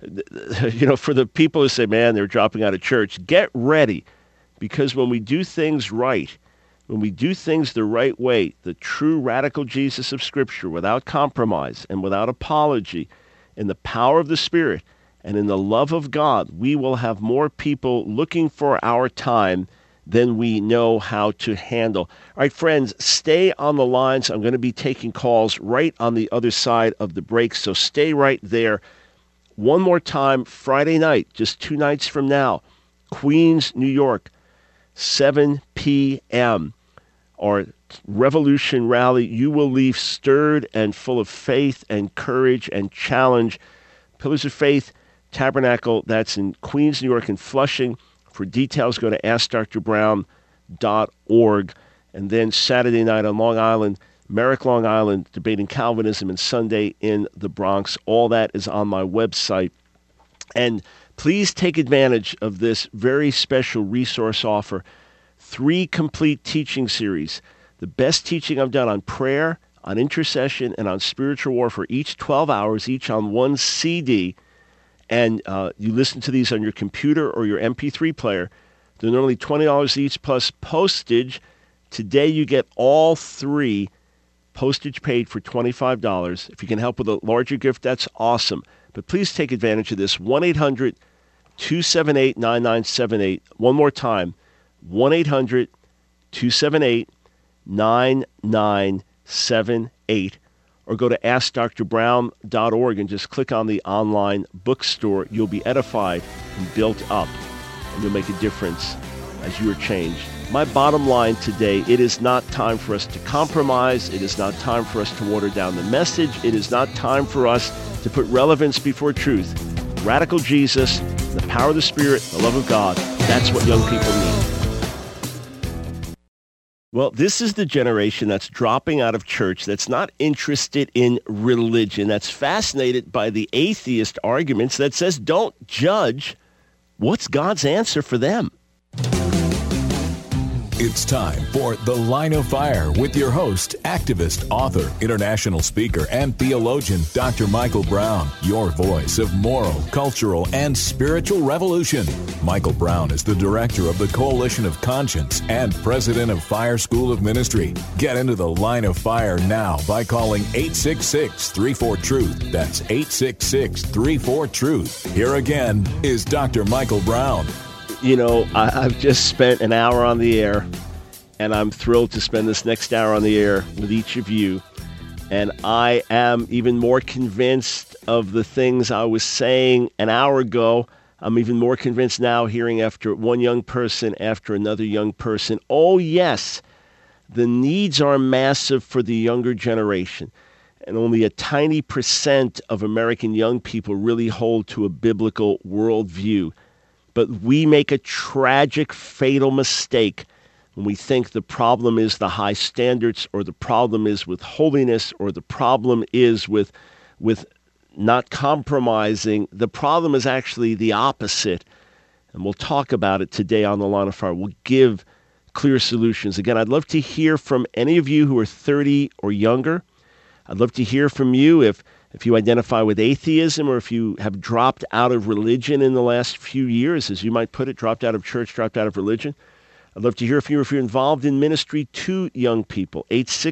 For the people who say, man, they're dropping out of church, get ready. Because when we do things right, when we do things the right way, the true radical Jesus of Scripture, without compromise and without apology, in the power of the Spirit and in the love of God, we will have more people looking for our time than we know how to handle. All right, friends, stay on the lines. I'm going to be taking calls right on the other side of the break, so stay right there. One more time, Friday night, just 2 nights from now, Queens, New York, 7 p.m. Our Revolution Rally. You will leave stirred and full of faith and courage and challenge. Pillars of Faith Tabernacle, that's in Queens, New York, and Flushing. For details, go to AskDrBrown.org. And then Saturday night on Long Island, Merrick, Long Island, debating Calvinism, and Sunday in the Bronx. All that is on my website. And please take advantage of this very special resource offer. 3 complete teaching series. The best teaching I've done on prayer, on intercession, and on spiritual warfare, each 12 hours, each on 1 CD. And you listen to these on your computer or your MP3 player. They're normally $20 each plus postage. Today you get all 3, postage paid for $25. If you can help with a larger gift, that's awesome. But please take advantage of this. 1-800-278-9978. One more time, 1-800-278-9978. Or go to AskDrBrown.org and just click on the online bookstore. You'll be edified and built up, and you'll make a difference as you are changed. My bottom line today, it is not time for us to compromise. It is not time for us to water down the message. It is not time for us to put relevance before truth. Radical Jesus, the power of the Spirit, the love of God, that's what young people need. Well, this is the generation that's dropping out of church, that's not interested in religion, that's fascinated by the atheist arguments that says don't judge, What's God's answer for them? It's time for The Line of Fire with your host, activist, author, international speaker, and theologian, Dr. Michael Brown, your voice of moral, cultural, and spiritual revolution. Michael Brown is the director of the Coalition of Conscience and president of Fire School of Ministry. Get into The Line of Fire now by calling 866-34-TRUTH. That's 866-34-TRUTH. Here again is Dr. Michael Brown. You know, I've just spent an hour on the air, and I'm thrilled to spend this next hour on the air with each of you. And I am even more convinced of the things I was saying an hour ago. I'm even more convinced now, hearing after one young person after another young person. Oh, yes, the needs are massive for the younger generation. And only a tiny percent of American young people really hold to a biblical worldview. But we make a tragic, fatal mistake when we think the problem is the high standards, or the problem is with holiness, or the problem is with not compromising. The problem is actually the opposite. And we'll talk about it today on The Line of Fire. We'll give clear solutions. Again, I'd love to hear from any of you who are 30 or younger. I'd love to hear from you if you identify with atheism, or if you have dropped out of religion in the last few years, as you might put it, dropped out of church, dropped out of religion. I'd love to hear from you if you're involved in ministry to young people.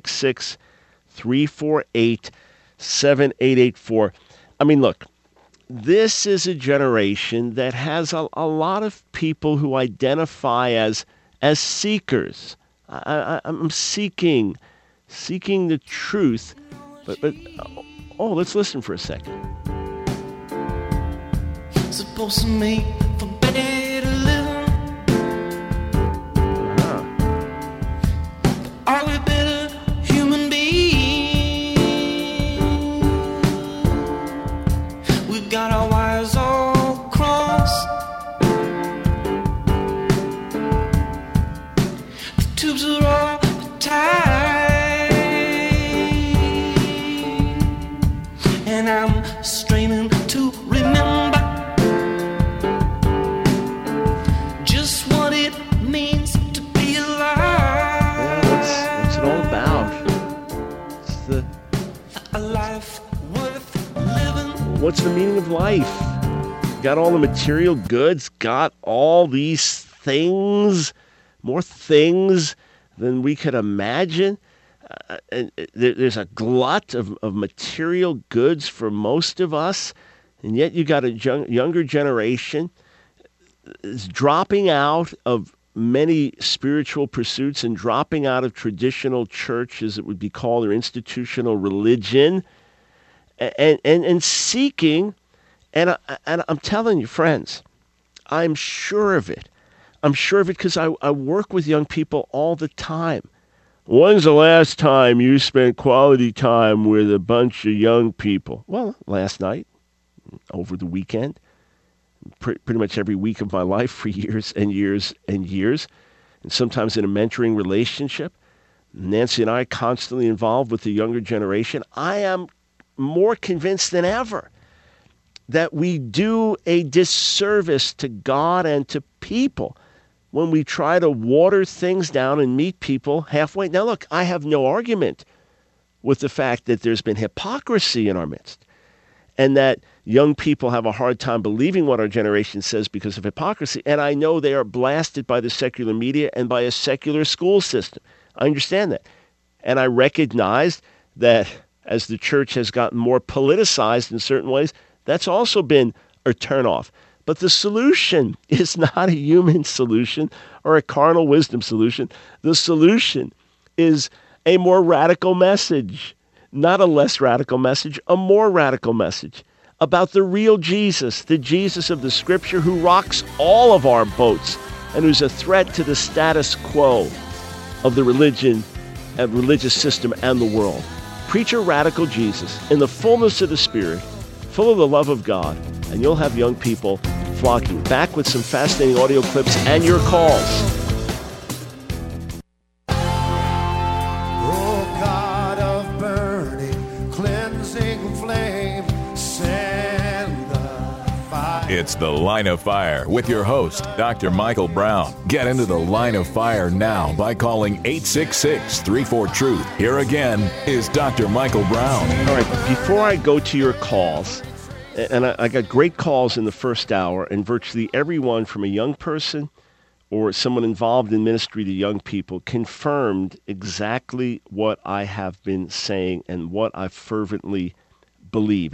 866-348-7884. I mean, look, this is a generation that has a lot of people who identify as seekers. I'm seeking the truth, but let's listen for a second. Supposed to make for better living. Are we better human beings? We've got our wires all crossed. The tubes are all tied. And I'm straining to remember just what it means to be alive. What's it all about? It's a life worth living. What's the meaning of life? Got all the material goods, got all these things, more things than we could imagine. And there's a glut of material goods for most of us, and yet you got a younger generation is dropping out of many spiritual pursuits and dropping out of traditional church, as it would be called, or institutional religion, and seeking. And I'm telling you, friends, I'm sure of it. I'm sure of it because I work with young people all the time. When's the last time you spent quality time with a bunch of young people? Well, last night, over the weekend, pretty much every week of my life for years and years and years, and sometimes in a mentoring relationship. Nancy and I are constantly involved with the younger generation. I am more convinced than ever that we do a disservice to God and to people when we try to water things down and meet people halfway. Now, look, I have no argument with the fact that there's been hypocrisy in our midst, and that young people have a hard time believing what our generation says because of hypocrisy. And I know they are blasted by the secular media and by a secular school system. I understand that. And I recognize that as the church has gotten more politicized in certain ways, that's also been a turnoff. But the solution is not a human solution or a carnal wisdom solution. The solution is a more radical message, not a less radical message, a more radical message about the real Jesus, the Jesus of the Scripture who rocks all of our boats and who's a threat to the status quo of the religion and religious system and the world. Preach a radical Jesus in the fullness of the Spirit, full of the love of God, and you'll have young people flocking. Back with some fascinating audio clips and your calls. Oh God of burning, cleansing flame, send the fire. It's The Line of Fire with your host, Dr. Michael Brown. Get into The Line of Fire now by calling 866-34-TRUTH. Here again is Dr. Michael Brown. All right, before I go to your calls, and I got great calls in the first hour, and virtually everyone from a young person or someone involved in ministry to young people confirmed exactly what I have been saying and what I fervently believe.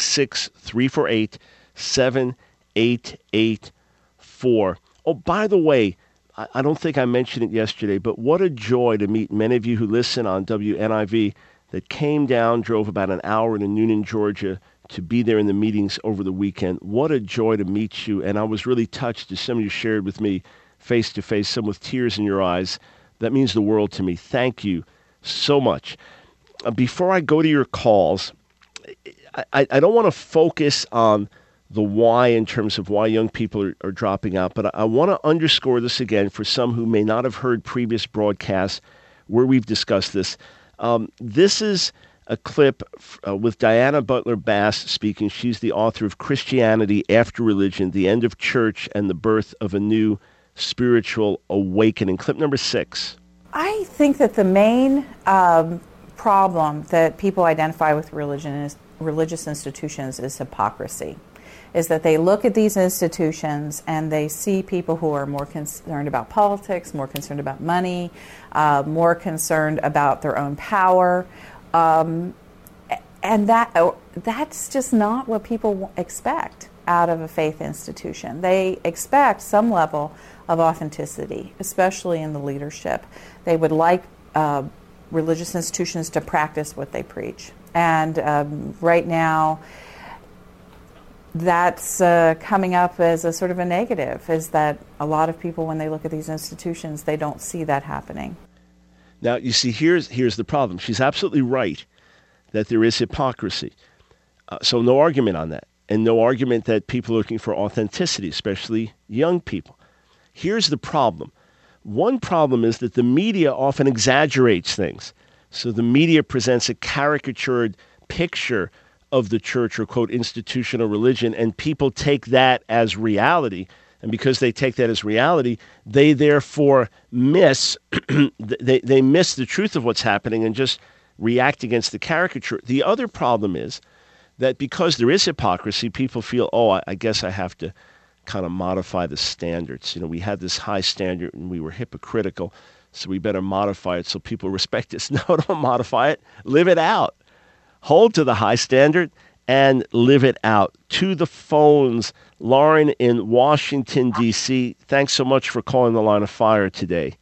866-348-7884. Oh, by the way, I don't think I mentioned it yesterday, but what a joy to meet many of you who listen on WNIV that came down, drove about an hour to Noonan, Georgia, to be there in the meetings over the weekend. What a joy to meet you. And I was really touched as some of you shared with me face-to-face, some with tears in your eyes. That means the world to me. Thank you so much. Before I go to your calls, I don't want to focus on the why in terms of why young people are dropping out, but I want to underscore this again for some who may not have heard previous broadcasts where we've discussed this. This is a clip with Diana Butler Bass speaking. She's the author of Christianity After Religion, The End of Church and the Birth of a New Spiritual Awakening. Clip number 6. I think that the main problem that people identify with religious institutions is hypocrisy. Is that they look at these institutions and they see people who are more concerned about politics, more concerned about money, more concerned about their own power. And that's just not what people expect out of a faith institution. They expect some level of authenticity, especially in the leadership. They would like religious institutions to practice what they preach. And right now, that's coming up as a sort of a negative, is that a lot of people, when they look at these institutions, they don't see that happening. Now, you see, here's the problem. She's absolutely right that there is hypocrisy. So no argument on that. And no argument that people are looking for authenticity, especially young people. Here's the problem. One problem is that the media often exaggerates things. So the media presents a caricatured picture of the church or, quote, institutional religion, and people take that as reality. And because they take that as reality, they therefore miss they miss the truth of what's happening and just react against the caricature. The other problem is that because there is hypocrisy, people feel, I guess I have to kind of modify the standards. You know, we had this high standard and we were hypocritical, so we better modify it so people respect us. No, don't modify it. Live it out. Hold to the high standard and live it out. To the phones, Lauren in Washington, D.C. Thanks so much for calling the Line of Fire today.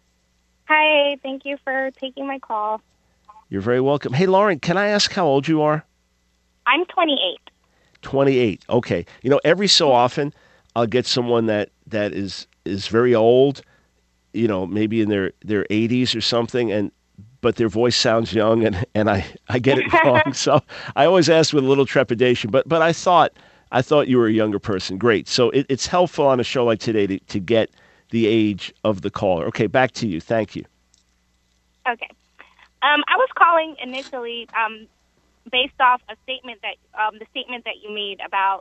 Hi, thank you for taking my call. You're very welcome. Hey, Lauren, can I ask how old you are? I'm 28. 28. Okay. You know, every so often I'll get someone that is very old, you know, maybe in their 80s or something, but their voice sounds young, and I get it wrong. So I always ask with a little trepidation. But I thought you were a younger person. Great. So it's helpful on a show like today to get the age of the caller. Okay, back to you. Thank you. Okay. I was calling initially based off a statement that the statement that you made about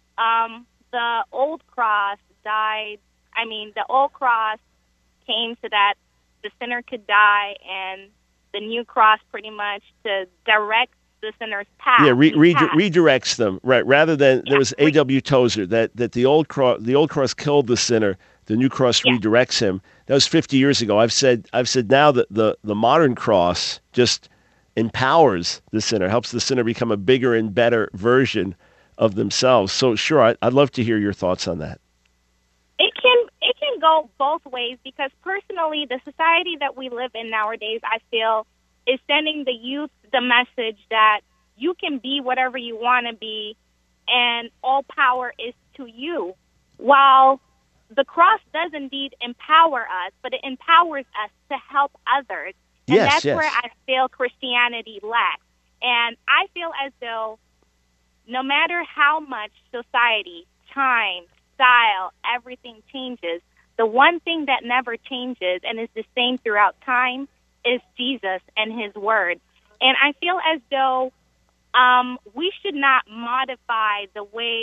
the old cross died. I mean, the old cross came so that the sinner could die, and the new cross pretty much to direct the sinner's path. Yeah, redirects them, right? Rather than there was A.W. Tozer that the old cross killed the sinner, the new cross redirects him. That was 50 years ago. I've said now that the modern cross just empowers the sinner, helps the sinner become a bigger and better version of themselves. So sure, I'd love to hear your thoughts on that. It can go both ways, because personally, the society that we live in nowadays, I feel, is sending the youth the message that you can be whatever you want to be, and all power is to you. While the cross does indeed empower us, but it empowers us to help others. And that's where I feel Christianity lacks. And I feel as though no matter how much society, time, style, everything changes, the one thing that never changes and is the same throughout time is Jesus and his word. And I feel as though we should not modify the way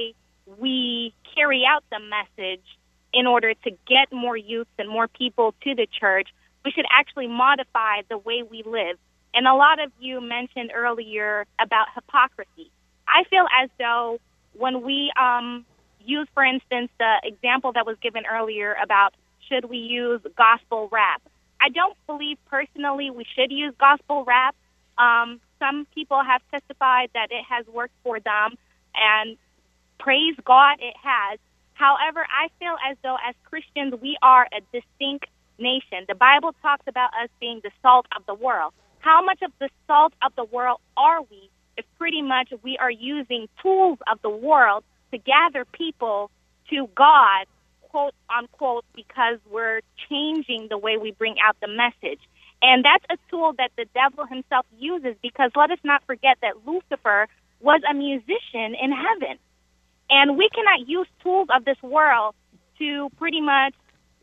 we carry out the message in order to get more youth and more people to the church, we should actually modify the way we live. And a lot of you mentioned earlier about hypocrisy. I feel as though when we use, for instance, the example that was given earlier about should we use gospel rap, I don't believe personally we should use gospel rap. Some people have testified that it has worked for them, and praise God it has. However, I feel as though as Christians we are a distinct nation. The Bible talks about us being the salt of the world. How much of the salt of the world are we if pretty much we are using tools of the world to gather people to God, quote unquote, because we're changing the way we bring out the message? And that's a tool that the devil himself uses, because let us not forget that Lucifer was a musician in heaven. And we cannot use tools of this world to pretty much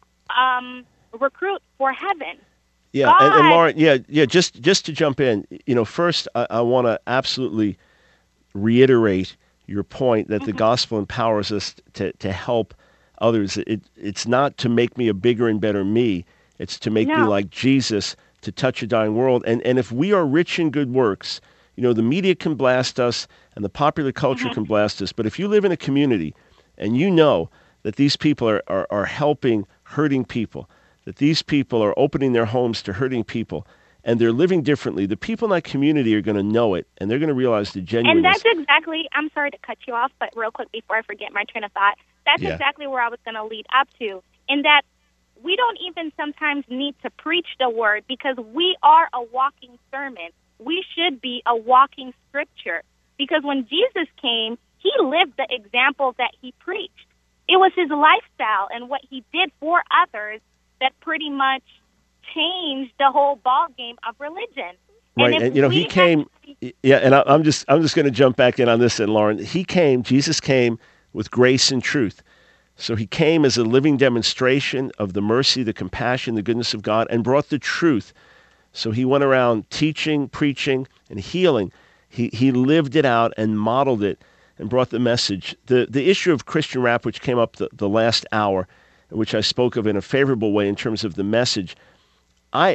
recruit for heaven. Yeah, and Lauren, just to jump in, first I want to absolutely reiterate your point that the gospel empowers us to help others. It's not to make me a bigger and better me. It's to make me like Jesus, to touch a dying world. And if we are rich in good works, the media can blast us and the popular culture can blast us. But if you live in a community and you know that these people are helping hurting people, that these people are opening their homes to hurting people, and they're living differently, the people in that community are going to know it, and they're going to realize the genuineness. And that's exactly, I'm sorry to cut you off, but real quick before I forget my train of thought, that's exactly where I was going to lead up to, in that we don't even sometimes need to preach the word, because we are a walking sermon. We should be a walking scripture, because when Jesus came, he lived the example that he preached. It was his lifestyle and what he did for others that pretty much changed the whole ball game of religion. Right, and he came. And I'm just going to jump back in on this, and Lauren, Jesus came with grace and truth. So he came as a living demonstration of the mercy, the compassion, the goodness of God, and brought the truth. So he went around teaching, preaching, and healing. He lived it out and modeled it and brought the message. The issue of Christian rap, which came up the last hour, which I spoke of in a favorable way in terms of the message, I'm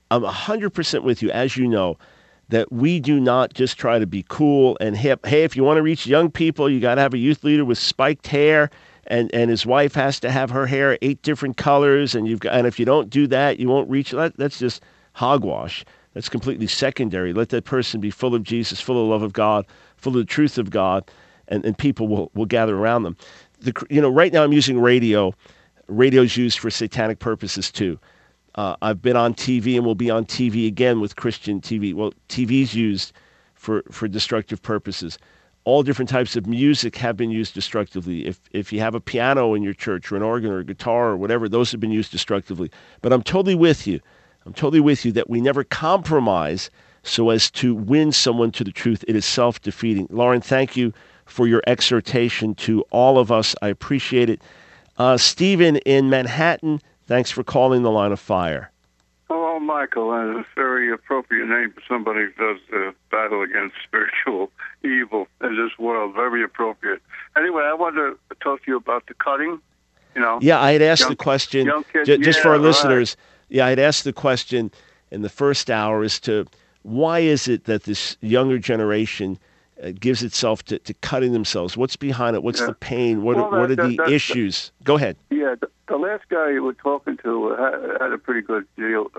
100% with you, as you know, that we do not just try to be cool and hip. Hey, if you want to reach young people, you got to have a youth leader with spiked hair, and his wife has to have her hair 8 different colors, and if you don't do that, you won't reach. That's just hogwash. That's completely secondary. Let that person be full of Jesus, full of the love of God, full of the truth of God, and people will gather around them. Right now I'm using radio. Radio's used for satanic purposes too. I've been on TV and will be on TV again with Christian TV. Well, TV's used for destructive purposes. All different types of music have been used destructively. If you have a piano in your church or an organ or a guitar or whatever, those have been used destructively. But I'm totally with you. That we never compromise so as to win someone to the truth. It is self-defeating. Lauren, thank you for your exhortation to all of us. I appreciate it. Stephen in Manhattan, thanks for calling the Line of Fire. Hello, Michael. It's a very appropriate name for somebody who does battle against spiritual evil in this world. Very appropriate. Anyway, I wanted to talk to you about the cutting. Yeah, I had asked the question, just for our listeners. Yeah, I had asked the question in the first hour as to why is it that this younger generation gives itself to cutting themselves? What's behind it? What's the pain? What are the issues? Go ahead. Yeah, the last guy you were talking to had a pretty good deal,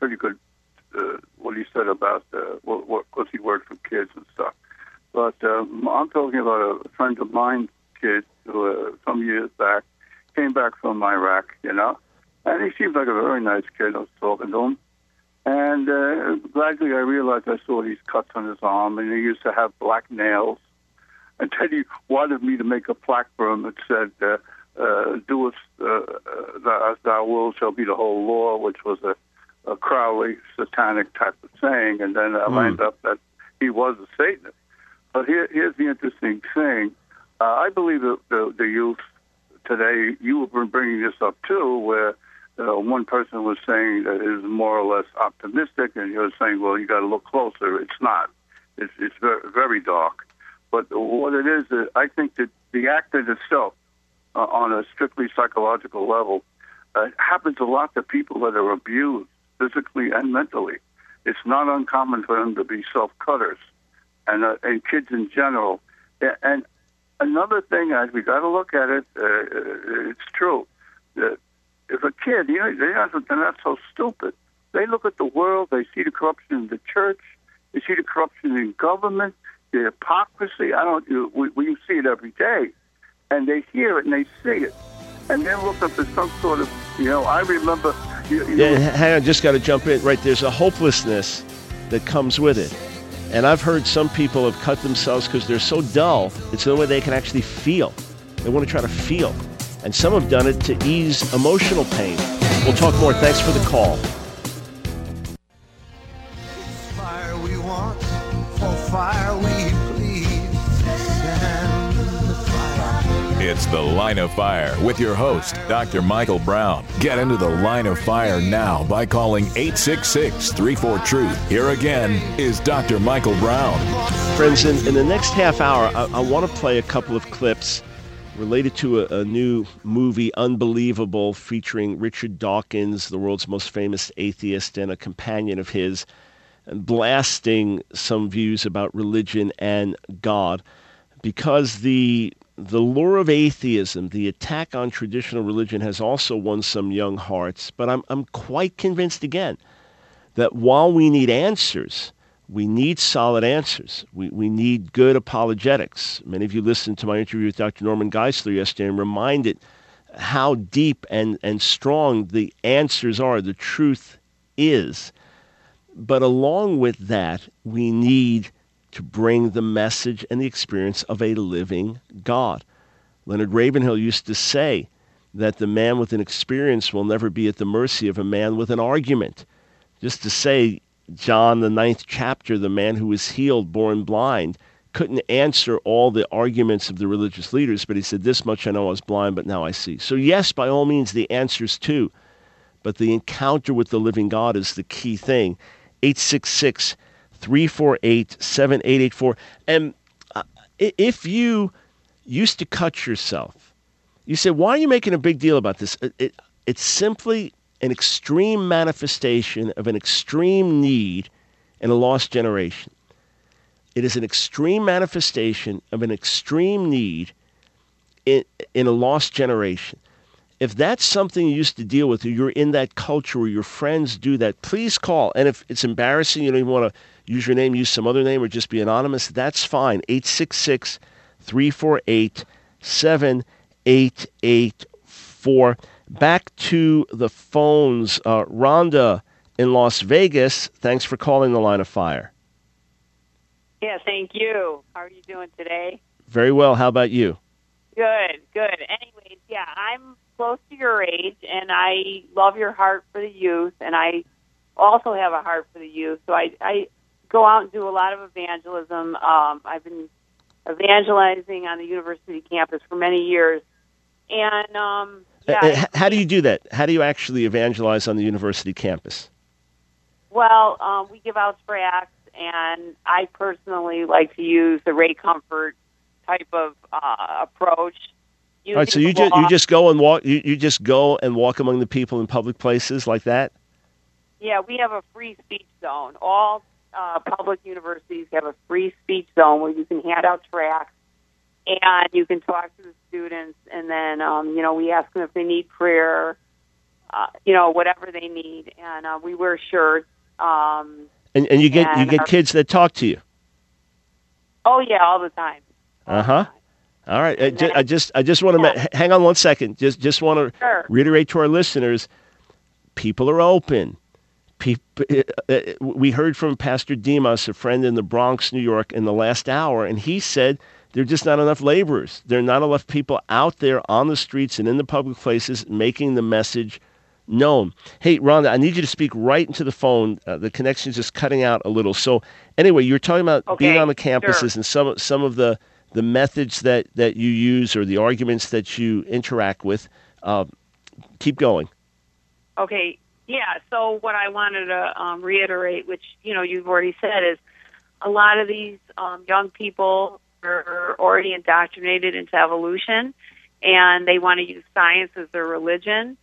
what he said about what he worked for kids and stuff. But I'm talking about a friend of mine, kid, who some years back came back from Iraq, and he seemed like a very nice kid. I was talking to him. And gradually I realized I saw these cuts on his arm, and he used to have black nails. And then he wanted me to make a plaque for him that said, do as thou wilt shall be the whole law, which was a Crowley satanic type of saying. And then I lined up that he was a Satanist. But here's the interesting thing. I believe that the youth today, you have been bringing this up too, where one person was saying that it is more or less optimistic, and you're saying, well, you got to look closer. It's not. It's very, very dark. But what it is, I think that the act in itself, on a strictly psychological level, happens a lot to people that are abused physically and mentally. It's not uncommon for them to be self-cutters, and kids in general. And another thing, we got to look at it. It's true that if a kid, they're not so stupid. They look at the world. They see the corruption in the church. They see the corruption in government, the hypocrisy. We see it every day, and they hear it and they see it, and they're looking for some sort of. I remember. Hang on, just got to jump in. Right, there's a hopelessness that comes with it. And I've heard some people have cut themselves because they're so dull, it's the only way they can actually feel. They want to try to feel. And some have done it to ease emotional pain. We'll talk more. Thanks for the call. It's fire we want, for fire we plead. Stand the fire. It's The Line of Fire with your host, Dr. Michael Brown. Get into the Line of Fire now by calling 866-34-TRUTH. Here again is Dr. Michael Brown. Friends, in the next half hour, I want to play a couple of clips related to a new movie, Unbelievable, featuring Richard Dawkins, the world's most famous atheist, and a companion of his, blasting some views about religion and God. Because the lure of atheism, the attack on traditional religion, has also won some young hearts. But I'm quite convinced again that while we need answers, we need solid answers. We need good apologetics. Many of you listened to my interview with Dr. Norman Geisler yesterday and reminded how deep and strong the answers are, the truth is. But along with that, we need to bring the message and the experience of a living God. Leonard Ravenhill used to say that the man with an experience will never be at the mercy of a man with an argument. Just to say, John, the 9th chapter, the man who was healed, born blind, couldn't answer all the arguments of the religious leaders, but he said, this much I know, I was blind, but now I see. So yes, by all means, the answers too, but the encounter with the living God is the key thing. 866-348-7884. And if you used to cut yourself, you say, why are you making a big deal about this? It's simply an extreme manifestation of an extreme need in a lost generation. It is an extreme manifestation of an extreme need in a lost generation. If that's something you used to deal with, or you're in that culture where your friends do that, please call. And if it's embarrassing, you don't even want to use your name, use some other name, or just be anonymous, that's fine. 866-348-7884. Back to the phones. Rhonda in Las Vegas, thanks for calling the Line of Fire. Yeah, thank you. How are you doing today? Very well. How about you? Good. Anyways, yeah, I'm close to your age, and I love your heart for the youth, and I also have a heart for the youth. So I go out and do a lot of evangelism. I've been evangelizing on the university campus for many years. And how do you do that? How do you actually evangelize on the university campus? Well, we give out tracts, and I personally like to use the Ray Comfort type of approach. All right, so you just go and walk. You just go and walk among the people in public places like that. Yeah, we have a free speech zone. All public universities have a free speech zone where you can hand out tracts and you can talk to the students, and then we ask them if they need prayer, whatever they need, and we wear shirts. And you get kids that talk to you. Oh yeah, all the time. All right. I just want to hang on 1 second. Just want to reiterate to our listeners: people are open. We heard from Pastor Dimas, a friend in the Bronx, New York, in the last hour, and he said there are just not enough laborers. There are not enough people out there on the streets and in the public places making the message known. Hey, Rhonda, I need you to speak right into the phone. The connection's just cutting out a little. So anyway, you were talking about being on the campuses and some of the methods that you use or the arguments that you interact with. Keep going. Okay. Yeah, so what I wanted to reiterate, which, you've already said, is a lot of these young people they're already indoctrinated into evolution, and they want to use science as their religion.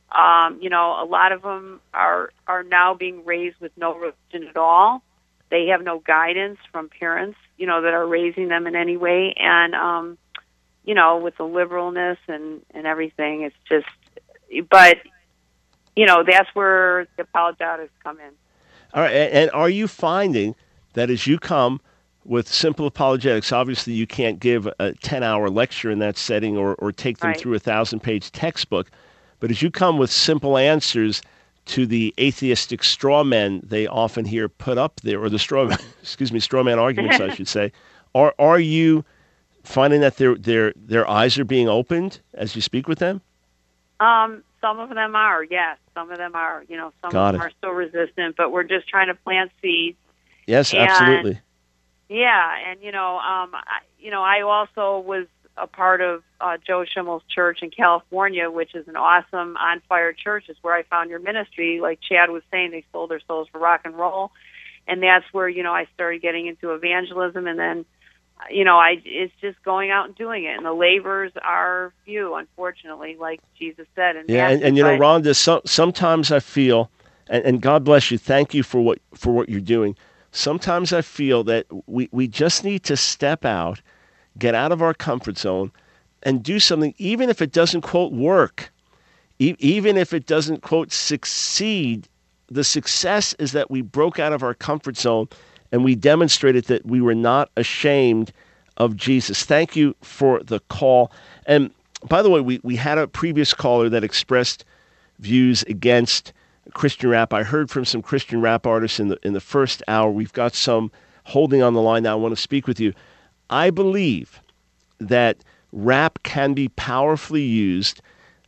A lot of them are now being raised with no religion at all. They have no guidance from parents, that are raising them in any way. And, with the liberalness and everything, it's just, but, that's where the apologetics come in. All right. And are you finding that as you come with simple apologetics, obviously you can't give a 10-hour lecture in that setting or take them through a 1,000-page textbook, but as you come with simple answers to the atheistic straw men they often hear put up there, or the straw man arguments, I should say, are you finding that their eyes are being opened as you speak with them? Some of them are, yes. Some of them are. Some Got of them it. are still resistant, but we're just trying to plant seeds. Yes, absolutely. Yeah, and I also was a part of Joe Schimmel's church in California, which is an awesome on-fire church. It's where I found your ministry. Like Chad was saying, they sold their souls for rock and roll, and that's where I started getting into evangelism, and then it's just going out and doing it, and the labors are few, unfortunately, like Jesus said. And Rhonda, sometimes I feel, and God bless you, thank you for what you're doing. Sometimes I feel that we just need to step out, get out of our comfort zone, and do something, even if it doesn't, quote, work, even if it doesn't, quote, succeed. The success is that we broke out of our comfort zone and we demonstrated that we were not ashamed of Jesus. Thank you for the call. And by the way, we had a previous caller that expressed views against Christian rap. I heard from some Christian rap artists in the first hour. We've got some holding on the line now. I want to speak with you. I believe that rap can be powerfully used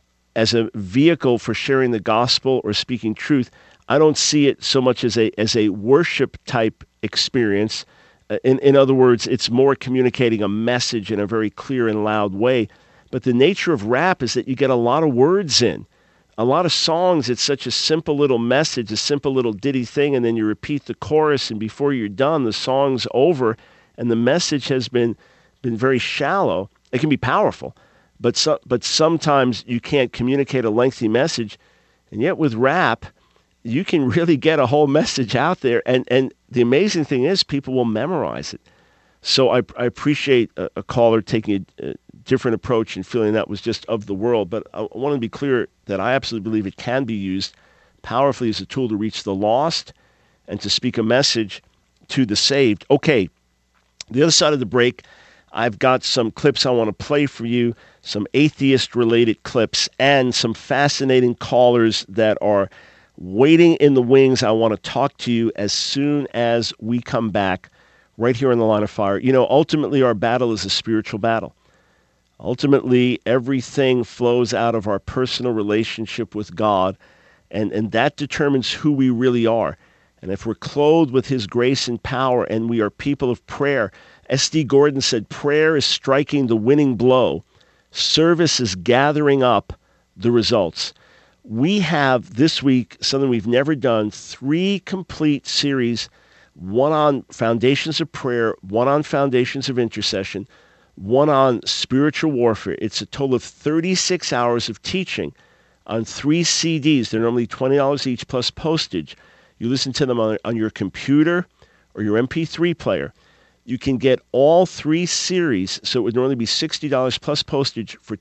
as a vehicle for sharing the gospel or speaking truth. I don't see it so much as a worship type experience. In other words, it's more communicating a message in a very clear and loud way. But the nature of rap is that you get a lot of words in. A lot of songs, it's such a simple little message, a simple little ditty thing, and then you repeat the chorus, and before you're done, the song's over, and the message has been very shallow. It can be powerful, but sometimes you can't communicate a lengthy message, and yet with rap, you can really get a whole message out there, and the amazing thing is people will memorize it. So I appreciate a caller taking a different approach and feeling that was just of the world, but I want to be clear that I absolutely believe it can be used powerfully as a tool to reach the lost and to speak a message to the saved. Okay, the other side of the break, I've got some clips I want to play for you, some atheist-related clips, and some fascinating callers that are waiting in the wings. I want to talk to you as soon as we come back right here on The Line of Fire. Ultimately, our battle is a spiritual battle. Ultimately, everything flows out of our personal relationship with God, and that determines who we really are. And if we're clothed with His grace and power and we are people of prayer, S.D. Gordon said, prayer is striking the winning blow. Service is gathering up the results. We have this week something we've never done, 3 complete series, one on foundations of prayer, one on foundations of intercession, one on spiritual warfare. It's a total of 36 hours of teaching on 3 CDs. They're normally $20 each plus postage. You listen to them on your computer or your MP3 player. You can get all 3 series, so it would normally be $60 plus postage for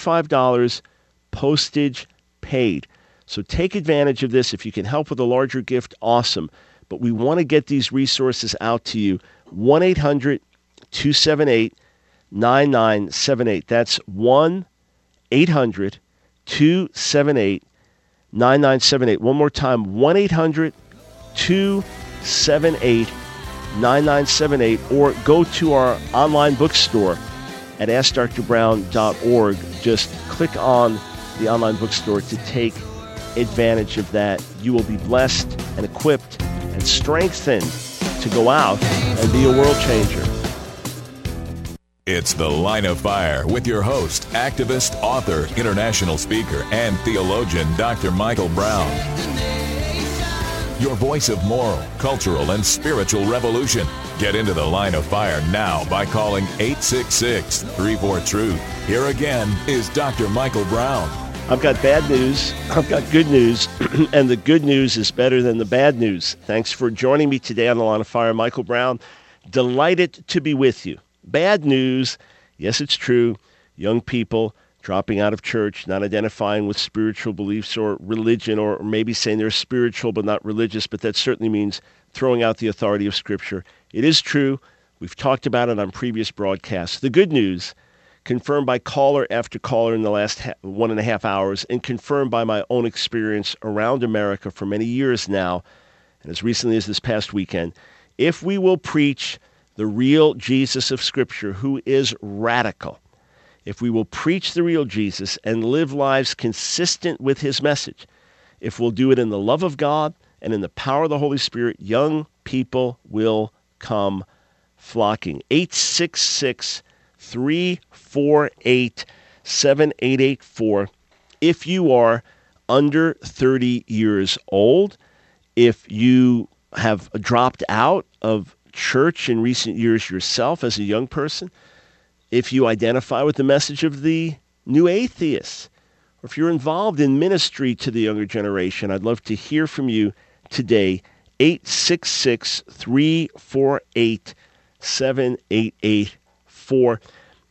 $25 postage paid. So take advantage of this. If you can help with a larger gift, awesome. But we want to get these resources out to you. 1-800-278-9978. That's 1-800-278-9978. One more time, 1-800-278-9978. Or go to our online bookstore at AskDrBrown.org. Just click on the online bookstore to take advantage of that. You will be blessed and equipped and strengthened to go out and be a world changer. It's The Line of Fire with your host, activist, author, international speaker, and theologian, Dr. Michael Brown. Your voice of moral, cultural, and spiritual revolution. Get into the line of fire now by calling 866-34-TRUTH. Here again is Dr. Michael Brown. I've got bad news, I've got good news, and the good news is better than the bad news. Thanks for joining me today on the Line of Fire. Michael Brown, delighted to be with you. Bad news, yes, it's true. Young people dropping out of church, not identifying with spiritual beliefs or religion, or maybe saying they're spiritual but not religious, but that certainly means throwing out the authority of Scripture. It is true. We've talked about it on previous broadcasts. The good news, confirmed by caller after caller in the last 1.5 hours, and confirmed by my own experience around America for many years now, and as recently as this past weekend, if we will preach the real Jesus of Scripture, who is radical, if we will preach the real Jesus and live lives consistent with his message, if we'll do it in the love of God and in the power of the Holy Spirit, young people will come flocking. 866-348-7884. If you are under 30 years old, if you have dropped out of church in recent years yourself as a young person, if you identify with the message of the new atheists, or if you're involved in ministry to the younger generation, I'd love to hear from you today. 866-348-7884.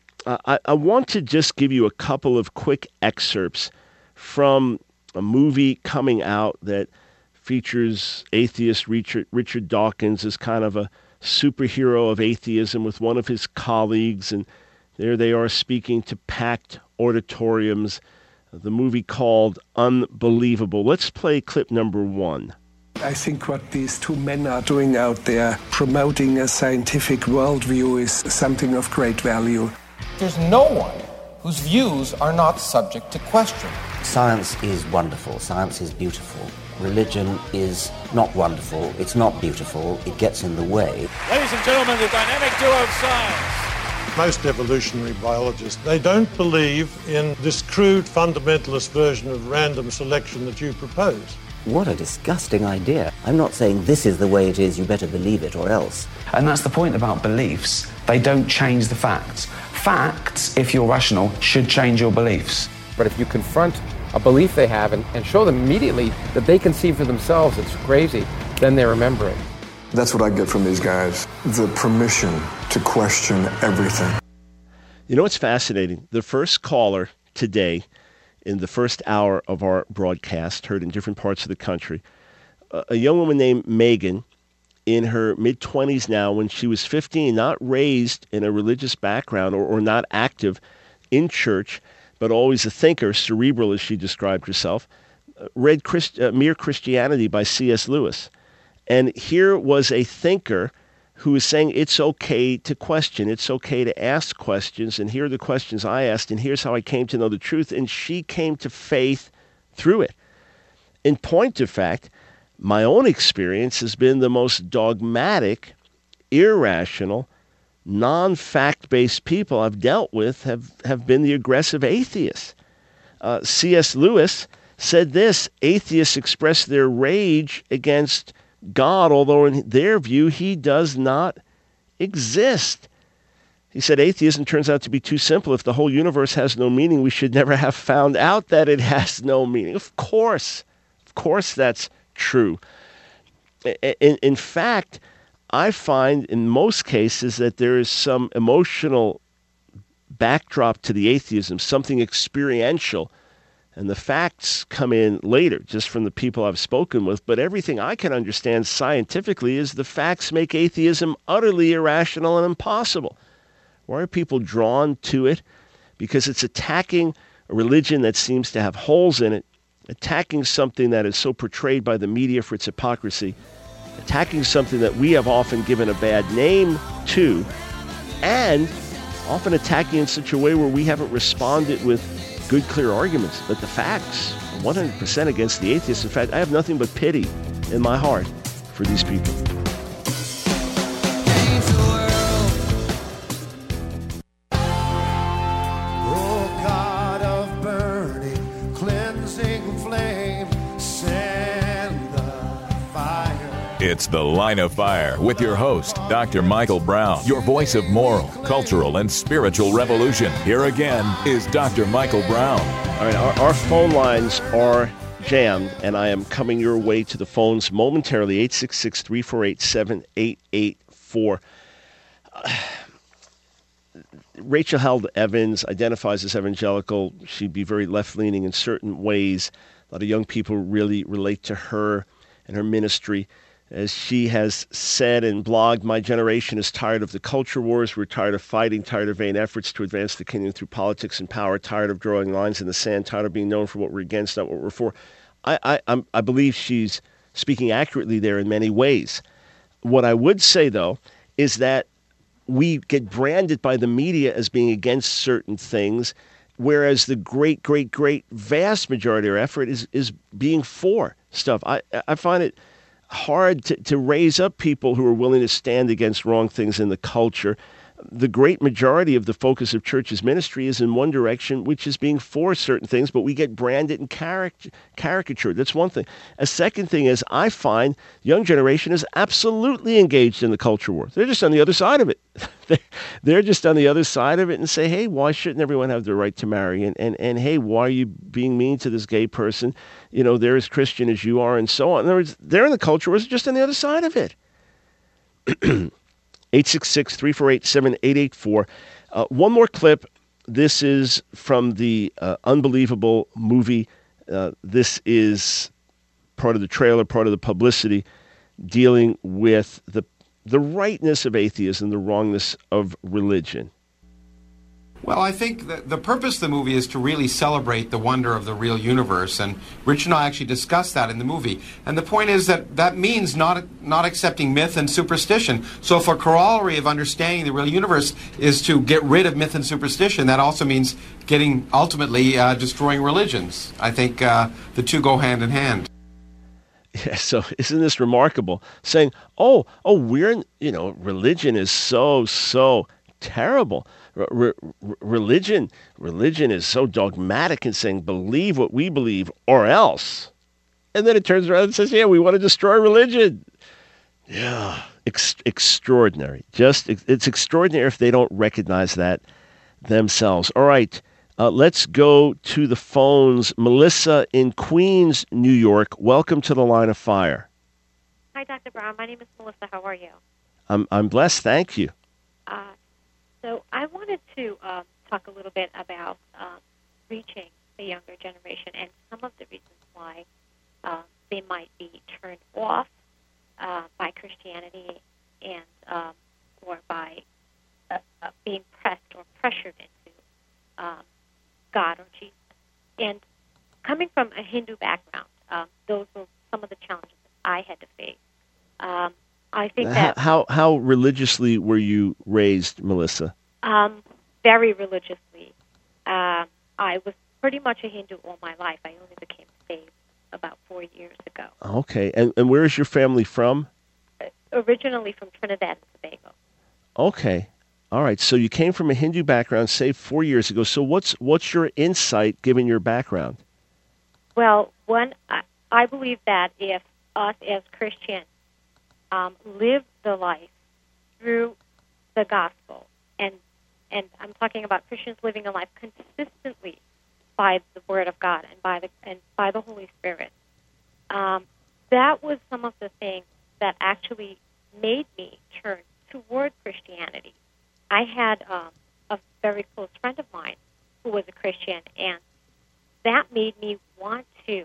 I want to just give you a couple of quick excerpts from a movie coming out that features atheist Richard Dawkins as kind of a superhero of atheism with one of his colleagues, and there they are speaking to packed auditoriums. The movie called Unbelievable. Let's play clip number 1. I think what these two men are doing out there, promoting a scientific worldview, is something of great value. There's no one whose views are not subject to question. Science is wonderful. Science is beautiful. Religion is not wonderful. It's not beautiful. It gets in the way. Ladies and gentlemen, the dynamic duo of science. Most evolutionary biologists, they don't believe in this crude fundamentalist version of random selection that you propose. What a disgusting idea. I'm not saying this is the way it is, you better believe it or else. And that's the point about beliefs. They don't change the facts. Facts, if you're rational, should change your beliefs. But if you confront a belief they have and show them immediately that they can see for themselves it's crazy, then they remember it. That's what I get from these guys, the permission to question everything. You know what's fascinating? The first caller today, in the first hour of our broadcast, heard in different parts of the country, a young woman named Megan, in her mid-20s now, when she was 15, not raised in a religious background or not active in church, but always a thinker, cerebral as she described herself, read Mere Christianity by C.S. Lewis. And here was a thinker who was saying it's okay to question, it's okay to ask questions, and here are the questions I asked, and here's how I came to know the truth, and she came to faith through it. In point of fact, my own experience has been the most dogmatic, irrational, non-fact-based people I've dealt with have been the aggressive atheists. C.S. Lewis said this: atheists express their rage against God, although in their view he does not exist. He said atheism turns out to be too simple. If the whole universe has no meaning, we should never have found out that it has no meaning. Of course that's true. In fact, I find in most cases that there is some emotional backdrop to the atheism, something experiential, and the facts come in later, just from the people I've spoken with. But everything I can understand scientifically is the facts make atheism utterly irrational and impossible. Why are people drawn to it? Because it's attacking a religion that seems to have holes in it, attacking something that is so portrayed by the media for its hypocrisy, attacking something that we have often given a bad name to, and often attacking in such a way where we haven't responded with good, clear arguments. But the facts are 100% against the atheists. In fact, I have nothing but pity in my heart for these people. It's The Line of Fire with your host, Dr. Michael Brown, your voice of moral, cultural, and spiritual revolution. Here again is Dr. Michael Brown. All right, our phone lines are jammed, and I am coming your way to the phones momentarily. 866-348-7884. Rachel Held Evans identifies as evangelical. She'd be very left-leaning in certain ways. A lot of young people really relate to her and her ministry. As she has said and blogged, my generation is tired of the culture wars. We're tired of fighting, tired of vain efforts to advance the kingdom through politics and power, tired of drawing lines in the sand, tired of being known for what we're against, not what we're for. I believe she's speaking accurately there in many ways. What I would say, though, is that we get branded by the media as being against certain things, whereas the great vast majority of our effort is being for stuff. I find it hard to raise up people who are willing to stand against wrong things in the culture. The great majority of the focus of church's ministry is in one direction, which is being for certain things, but we get branded and caricatured. That's one thing. A second thing is I find the young generation is absolutely engaged in the culture war. They're just on the other side of it. They're just on the other side of it and say, hey, why shouldn't everyone have the right to marry? And hey, why are you being mean to this gay person? You know, they're as Christian as you are, and so on. In other words, they're in the culture war, just on the other side of it. 866-348-7884. One more clip. This is from the Unbelievable movie. This is part of the trailer, part of the publicity, dealing with the rightness of atheism, the wrongness of religion. Well, I think that the purpose of the movie is to really celebrate the wonder of the real universe, and Rich and I actually discussed that in the movie. And the point is that means not accepting myth and superstition. So if a corollary of understanding the real universe is to get rid of myth and superstition, that also means ultimately destroying religions. I think the two go hand in hand. Yeah, so isn't this remarkable? Saying, religion is so terrible. Religion is so dogmatic in saying, believe what we believe or else. And then it turns around and says, yeah, we want to destroy religion. Yeah, extraordinary. It's extraordinary if they don't recognize that themselves. All right, let's go to the phones. Melissa in Queens, New York. Welcome to the Line of Fire. Hi, Dr. Brown. My name is Melissa. How are you? I'm blessed. Thank you. So I wanted to talk a little bit about reaching the younger generation and some of the reasons why they might be turned off by Christianity and or by being pressed or pressured into God or Jesus. And coming from a Hindu background, those were some of the challenges that I had to face. I think that how religiously were you raised, Melissa? Very religiously. I was pretty much a Hindu all my life. I only became saved about 4 years ago. Okay, and where is your family from? Originally from Trinidad and Tobago. Okay, all right. So you came from a Hindu background, saved 4 years ago. So what's your insight given your background? Well, I believe that if us as Christians live the life through the gospel, and I'm talking about Christians living a life consistently by the Word of God and by the Holy Spirit. That was some of the things that actually made me turn toward Christianity. I had a very close friend of mine who was a Christian, and that made me want to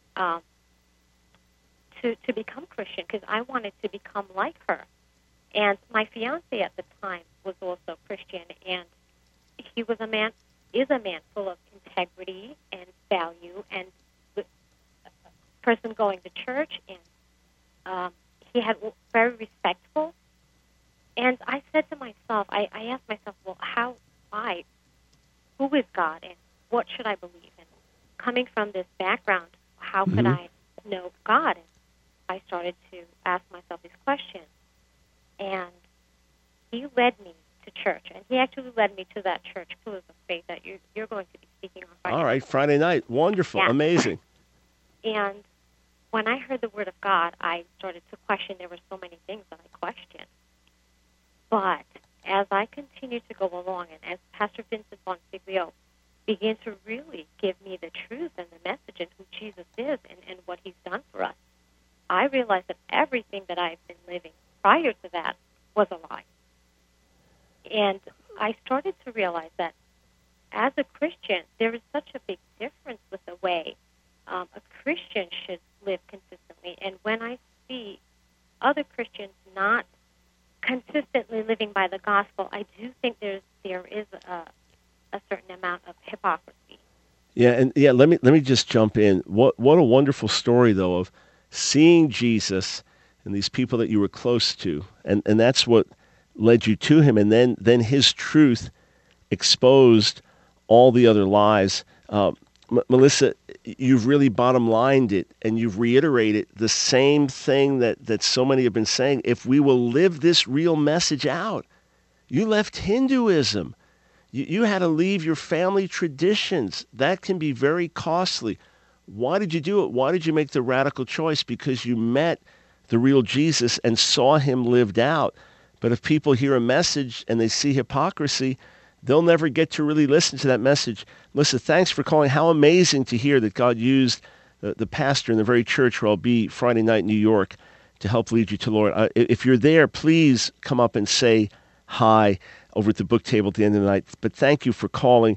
become Christian because I wanted to become like her. And my fiancé at the time was also Christian, and he is a man full of integrity and value, and a person going to church, and he had very respectful. And I said to myself, I asked myself, well, who is God, and what should I believe? And coming from this background, how could I know God? And I started to ask myself these questions. And he led me to church, and he actually led me to that church, Pillars of Faith, that you're going to be speaking on Friday. All right, Friday night. Wonderful. Yeah. Amazing. And when I heard the Word of God, I started to question. There were so many things that I questioned. But as I continued to go along, and as Pastor Vincent Bonfiglio began to really give me the truth and the message and who Jesus is and what he's done for us, I realized that everything that I've been living prior to that was a lie. And I started to realize that as a Christian, there is such a big difference with the way a Christian should live consistently. And when I see other Christians not consistently living by the gospel, I do think there is a certain amount of hypocrisy. Yeah, and let me just jump in. What a wonderful story, though, of seeing Jesus and these people that you were close to, and that's what led you to him, and then his truth exposed all the other lies. Melissa, you've really bottom-lined it, and you've reiterated the same thing that so many have been saying. If we will live this real message out, you left Hinduism. You had to leave your family traditions. That can be very costly. Why did you do it? Why did you make the radical choice? Because you met the real Jesus and saw him lived out. But if people hear a message and they see hypocrisy, they'll never get to really listen to that message. Melissa, thanks for calling. How amazing to hear that God used the pastor in the very church where I'll be Friday night in New York to help lead you to the Lord. If you're there, please come up and say hi over at the book table at the end of the night. But thank you for calling.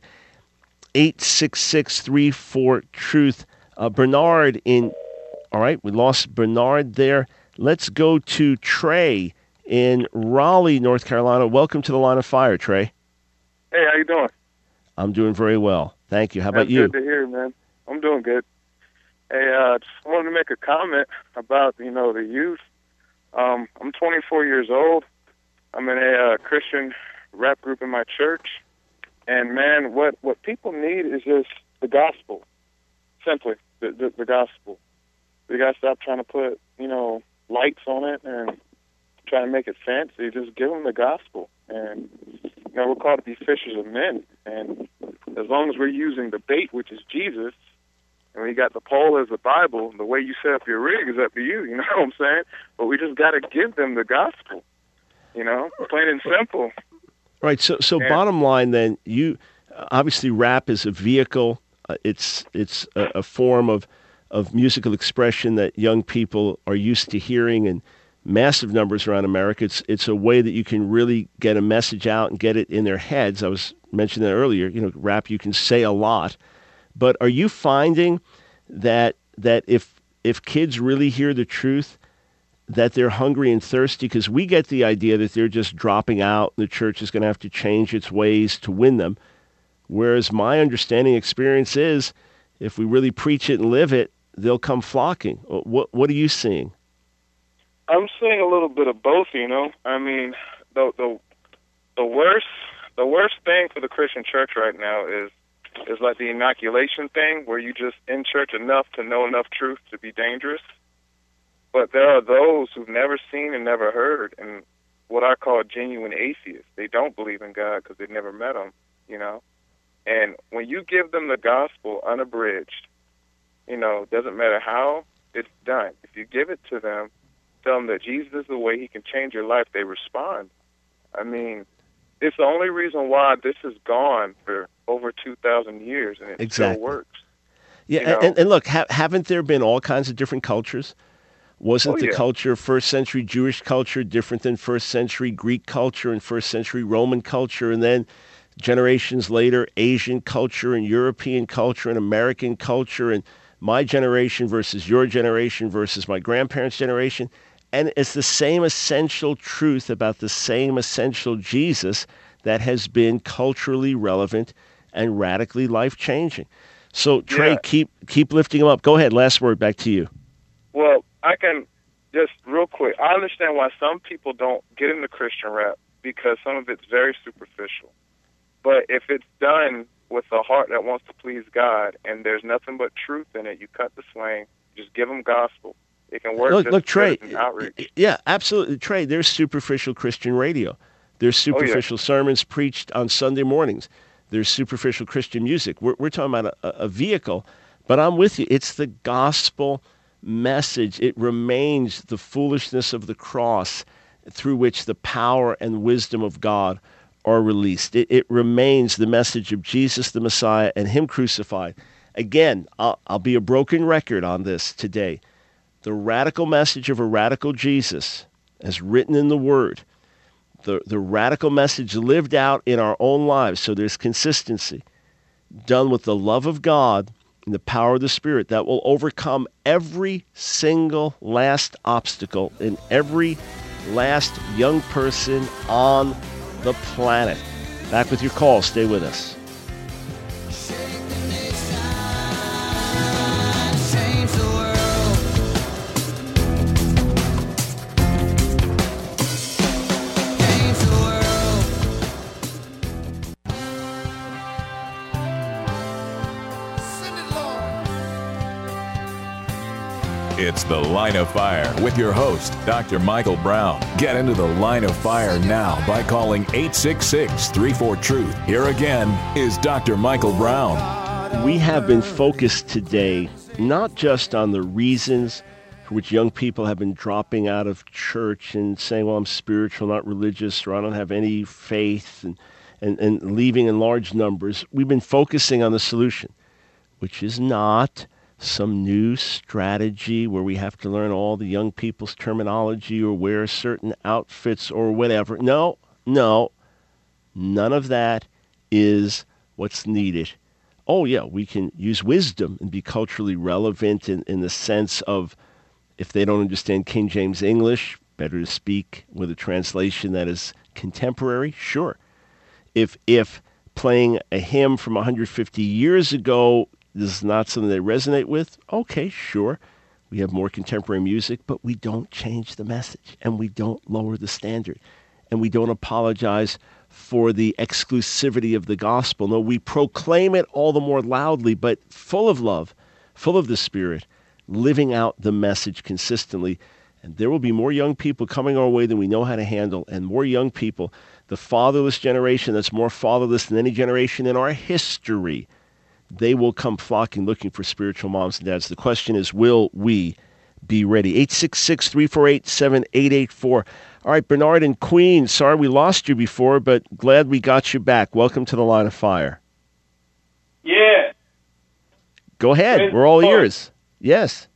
866-34-TRUTH. Bernard all right, we lost Bernard there. Let's go to Trey in Raleigh, North Carolina. Welcome to the Line of Fire, Trey. Hey, how you doing? I'm doing very well. Thank you. How about you? Good to hear, man. I'm doing good. Hey, just wanted to make a comment about, the youth. I'm 24 years old. I'm in a Christian rap group in my church. And, man, what people need is just the gospel. Simply, the gospel. We got to stop trying to put, lights on it and try to make it fancy. Just give them the gospel. And, we're called to be fishers of men. And as long as we're using the bait, which is Jesus, and we got the pole as the Bible, the way you set up your rig is up to you, you know what I'm saying? But we just got to give them the gospel, plain and simple. Right. So bottom line then, you obviously rap is a vehicle. It's a form of musical expression that young people are used to hearing in massive numbers around America. It's a way that you can really get a message out and get it in their heads. I was mentioning that earlier. Rap, you can say a lot. But are you finding that if kids really hear the truth, that they're hungry and thirsty? Because we get the idea that they're just dropping out. The church is going to have to change its ways to win them. Whereas my understanding experience is if we really preach it and live it, they'll come flocking. What are you seeing? I'm seeing a little bit of both, I mean, the worst thing for the Christian church right now is like the inoculation thing, where you just in church enough to know enough truth to be dangerous. But there are those who've never seen and never heard, and what I call genuine atheists. They don't believe in God because they've never met him, And when you give them the gospel unabridged, doesn't matter how it's done. If you give it to them, tell them that Jesus is the way he can change your life, they respond. I mean, it's the only reason why this has gone for over 2,000 years, and it still works. Yeah, and look, haven't there been all kinds of different cultures? Wasn't the culture, first century Jewish culture, different than first century Greek culture and first century Roman culture, and then generations later, Asian culture and European culture and American culture, and my generation versus your generation versus my grandparents' generation? And it's the same essential truth about the same essential Jesus that has been culturally relevant and radically life-changing. So, Trey, keep lifting them up. Go ahead. Last word. Back to you. Well, I can just real quick. I understand why some people don't get into Christian rap because some of it's very superficial. But if it's done with a heart that wants to please God and there's nothing but truth in it, you cut the slang, just give them gospel. It can work. Look, Trey. Outreach. Yeah, absolutely, Trey. There's superficial Christian radio. There's superficial sermons preached on Sunday mornings. There's superficial Christian music. We're talking about a vehicle, but I'm with you. It's the gospel message, it remains the foolishness of the cross through which the power and wisdom of God are released. It remains the message of Jesus the Messiah and Him crucified. Again, I'll be a broken record on this today. The radical message of a radical Jesus, as written in the Word, the radical message lived out in our own lives, so there's consistency, done with the love of God and the power of the Spirit that will overcome every single last obstacle in every last young person on the planet. Back with your call. Stay with us. It's The Line of Fire with your host, Dr. Michael Brown. Get into the Line of Fire now by calling 866-34-TRUTH. Here again is Dr. Michael Brown. We have been focused today not just on the reasons for which young people have been dropping out of church and saying, well, I'm spiritual, not religious, or I don't have any faith, and leaving in large numbers. We've been focusing on the solution, which is not some new strategy where we have to learn all the young people's terminology or wear certain outfits or whatever. No, none of that is what's needed. Oh, yeah, we can use wisdom and be culturally relevant in the sense of if they don't understand King James English, better to speak with a translation that is contemporary, sure. If playing a hymn from 150 years ago this is not something they resonate with, okay, sure. We have more contemporary music, but we don't change the message, and we don't lower the standard, and we don't apologize for the exclusivity of the gospel. No, we proclaim it all the more loudly, but full of love, full of the Spirit, living out the message consistently. And there will be more young people coming our way than we know how to handle, and more young people, the fatherless generation that's more fatherless than any generation in our history. They will come flocking looking for spiritual moms and dads. The question is, will we be ready? 866-348-7884. All right, Bernard in Queens. Sorry we lost you before, but glad we got you back. Welcome to the Line of Fire. Yeah. Go ahead. We're all ears. Yes.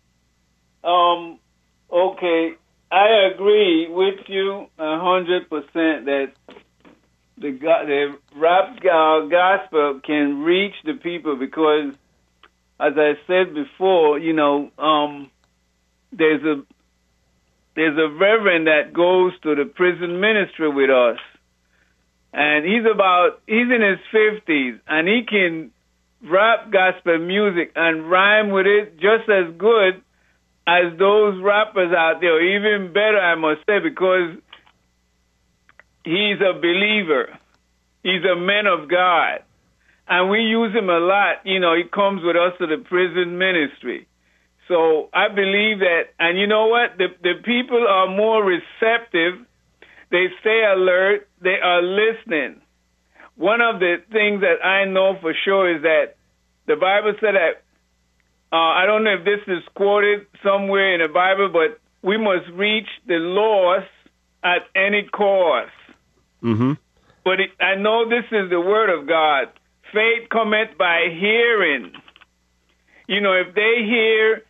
Okay. I agree with you 100% that the rap gospel can reach the people because, as I said before, there's a reverend that goes to the prison ministry with us, and he's in his 50s, and he can rap gospel music and rhyme with it just as good as those rappers out there, even better, I must say, because he's a believer. He's a man of God. And we use him a lot. He comes with us to the prison ministry. So I believe that, and you know what? The people are more receptive. They stay alert. They are listening. One of the things that I know for sure is that the Bible said that, I don't know if this is quoted somewhere in the Bible, but we must reach the lost at any cost. Mm-hmm. But I know this is the word of God. Faith cometh by hearing. If they hear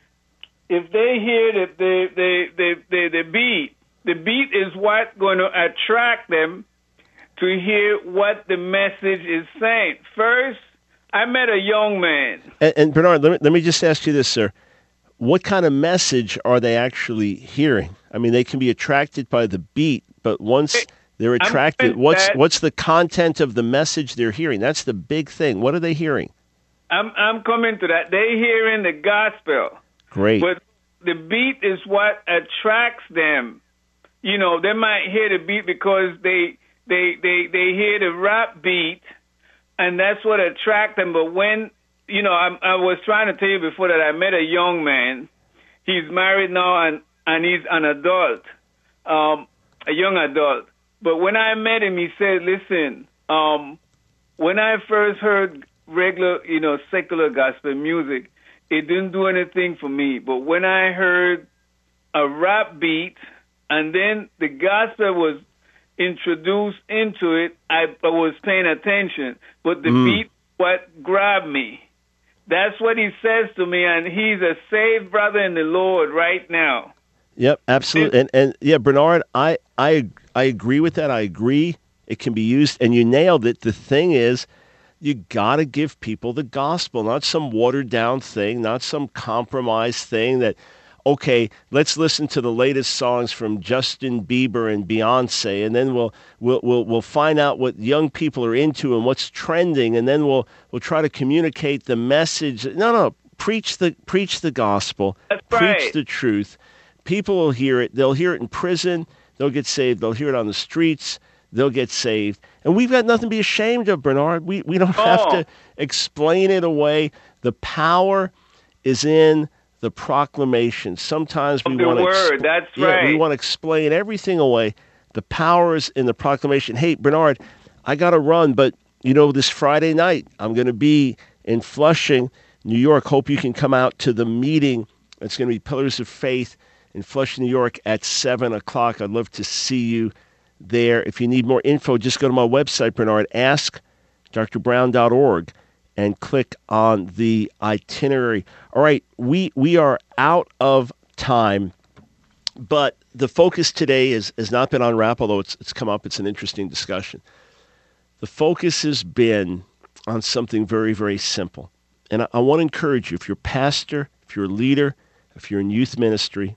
the beat is what going to attract them to hear what the message is saying. First, I met a young man. And Bernard, let me just ask you this, sir. What kind of message are they actually hearing? I mean, they can be attracted by the beat, but once they're attracted, what's the content of the message they're hearing? That's the big thing. What are they hearing? I'm coming to that. They're hearing the gospel. Great. But the beat is what attracts them. They might hear the beat because they hear the rap beat, and that's what attracts them. But when, I was trying to tell you before that I met a young man. He's married now, and he's an adult, a young adult. But when I met him, he said, listen, when I first heard regular, secular gospel music, it didn't do anything for me. But when I heard a rap beat and then the gospel was introduced into it, I was paying attention. But the beat, what grabbed me. That's what he says to me, and he's a saved brother in the Lord right now. Yep, absolutely. And yeah, Bernard, I agree with that. I agree it can be used, and you nailed it. The thing is, you got to give people the gospel, not some watered-down thing, not some compromised thing that, okay, let's listen to the latest songs from Justin Bieber and Beyonce, and then we'll find out what young people are into and what's trending, and then we'll try to communicate the message. No, preach the gospel. That's preach right. the truth. People will hear it. They'll hear it in prison. They'll get saved. They'll hear it on the streets. They'll get saved. And we've got nothing to be ashamed of, Bernard. We don't have to explain it away. The power is in the proclamation. Sometimes we want to that's right. We want to explain everything away. The power is in the proclamation. Hey, Bernard, I got to run, but this Friday night I'm going to be in Flushing, New York. Hope you can come out to the meeting. It's going to be Pillars of Faith in Flushing, New York at 7 o'clock. I'd love to see you there. If you need more info, just go to my website, Bernard, askdrbrown.org, and click on the itinerary. All right, we are out of time, but the focus today has not been on rap, although it's come up. It's an interesting discussion. The focus has been on something very, very simple. And I want to encourage you, if you're a pastor, if you're a leader, if you're in youth ministry,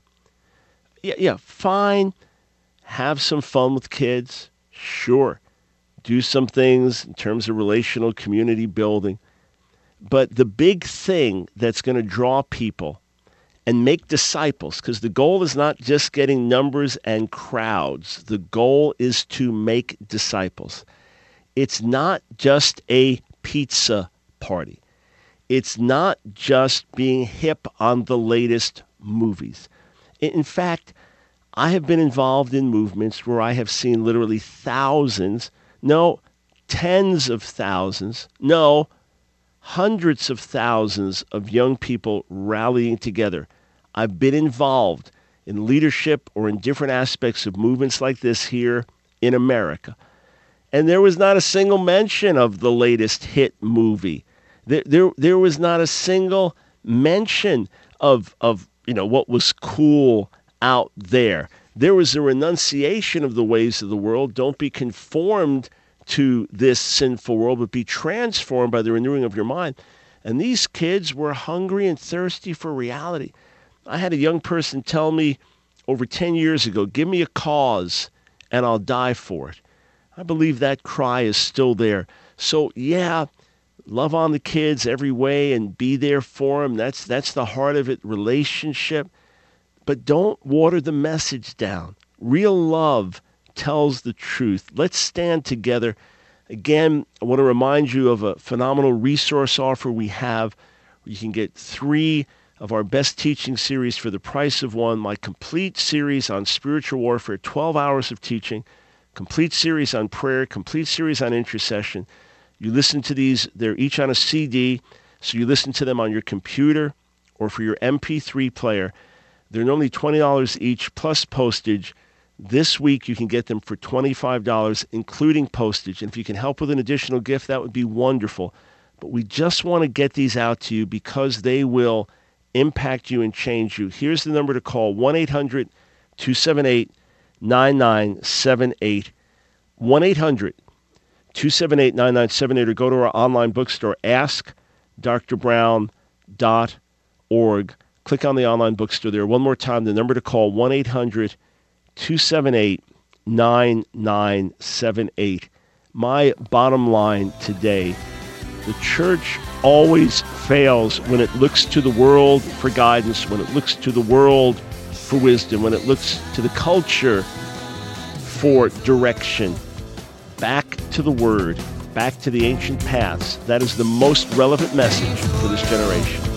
fine, have some fun with kids, sure. Do some things in terms of relational community building. But the big thing that's going to draw people and make disciples, because the goal is not just getting numbers and crowds. The goal is to make disciples. It's not just a pizza party. It's not just being hip on the latest movies. In fact, I have been involved in movements where I have seen literally thousands, no, tens of thousands, no, hundreds of thousands of young people rallying together. I've been involved in leadership or in different aspects of movements like this here in America. And there was not a single mention of the latest hit movie. There was not a single mention of what was cool out there. There was a renunciation of the ways of the world. Don't be conformed to this sinful world, but be transformed by the renewing of your mind. And these kids were hungry and thirsty for reality. I had a young person tell me over 10 years ago, give me a cause and I'll die for it. I believe that cry is still there. So love on the kids every way and be there for them. That's the heart of it, relationship. But don't water the message down. Real love tells the truth. Let's stand together. Again, I want to remind you of a phenomenal resource offer we have. You can get 3 of our best teaching series for the price of 1. My complete series on spiritual warfare, 12 hours of teaching, complete series on prayer, complete series on intercession. You listen to these, they're each on a CD, so you listen to them on your computer or for your MP3 player. They're normally $20 each plus postage. This week you can get them for $25, including postage. And if you can help with an additional gift, that would be wonderful. But we just want to get these out to you because they will impact you and change you. Here's the number to call, 1-800-278-9978. 1-800-278-9978, or go to our online bookstore, askdrbrown.org. Click on the online bookstore there. One more time, the number to call, 1-800-278-9978. My bottom line today, the church always fails when it looks to the world for guidance, when it looks to the world for wisdom, when it looks to the culture for direction. Back to the Word, back to the ancient paths. That is the most relevant message for this generation.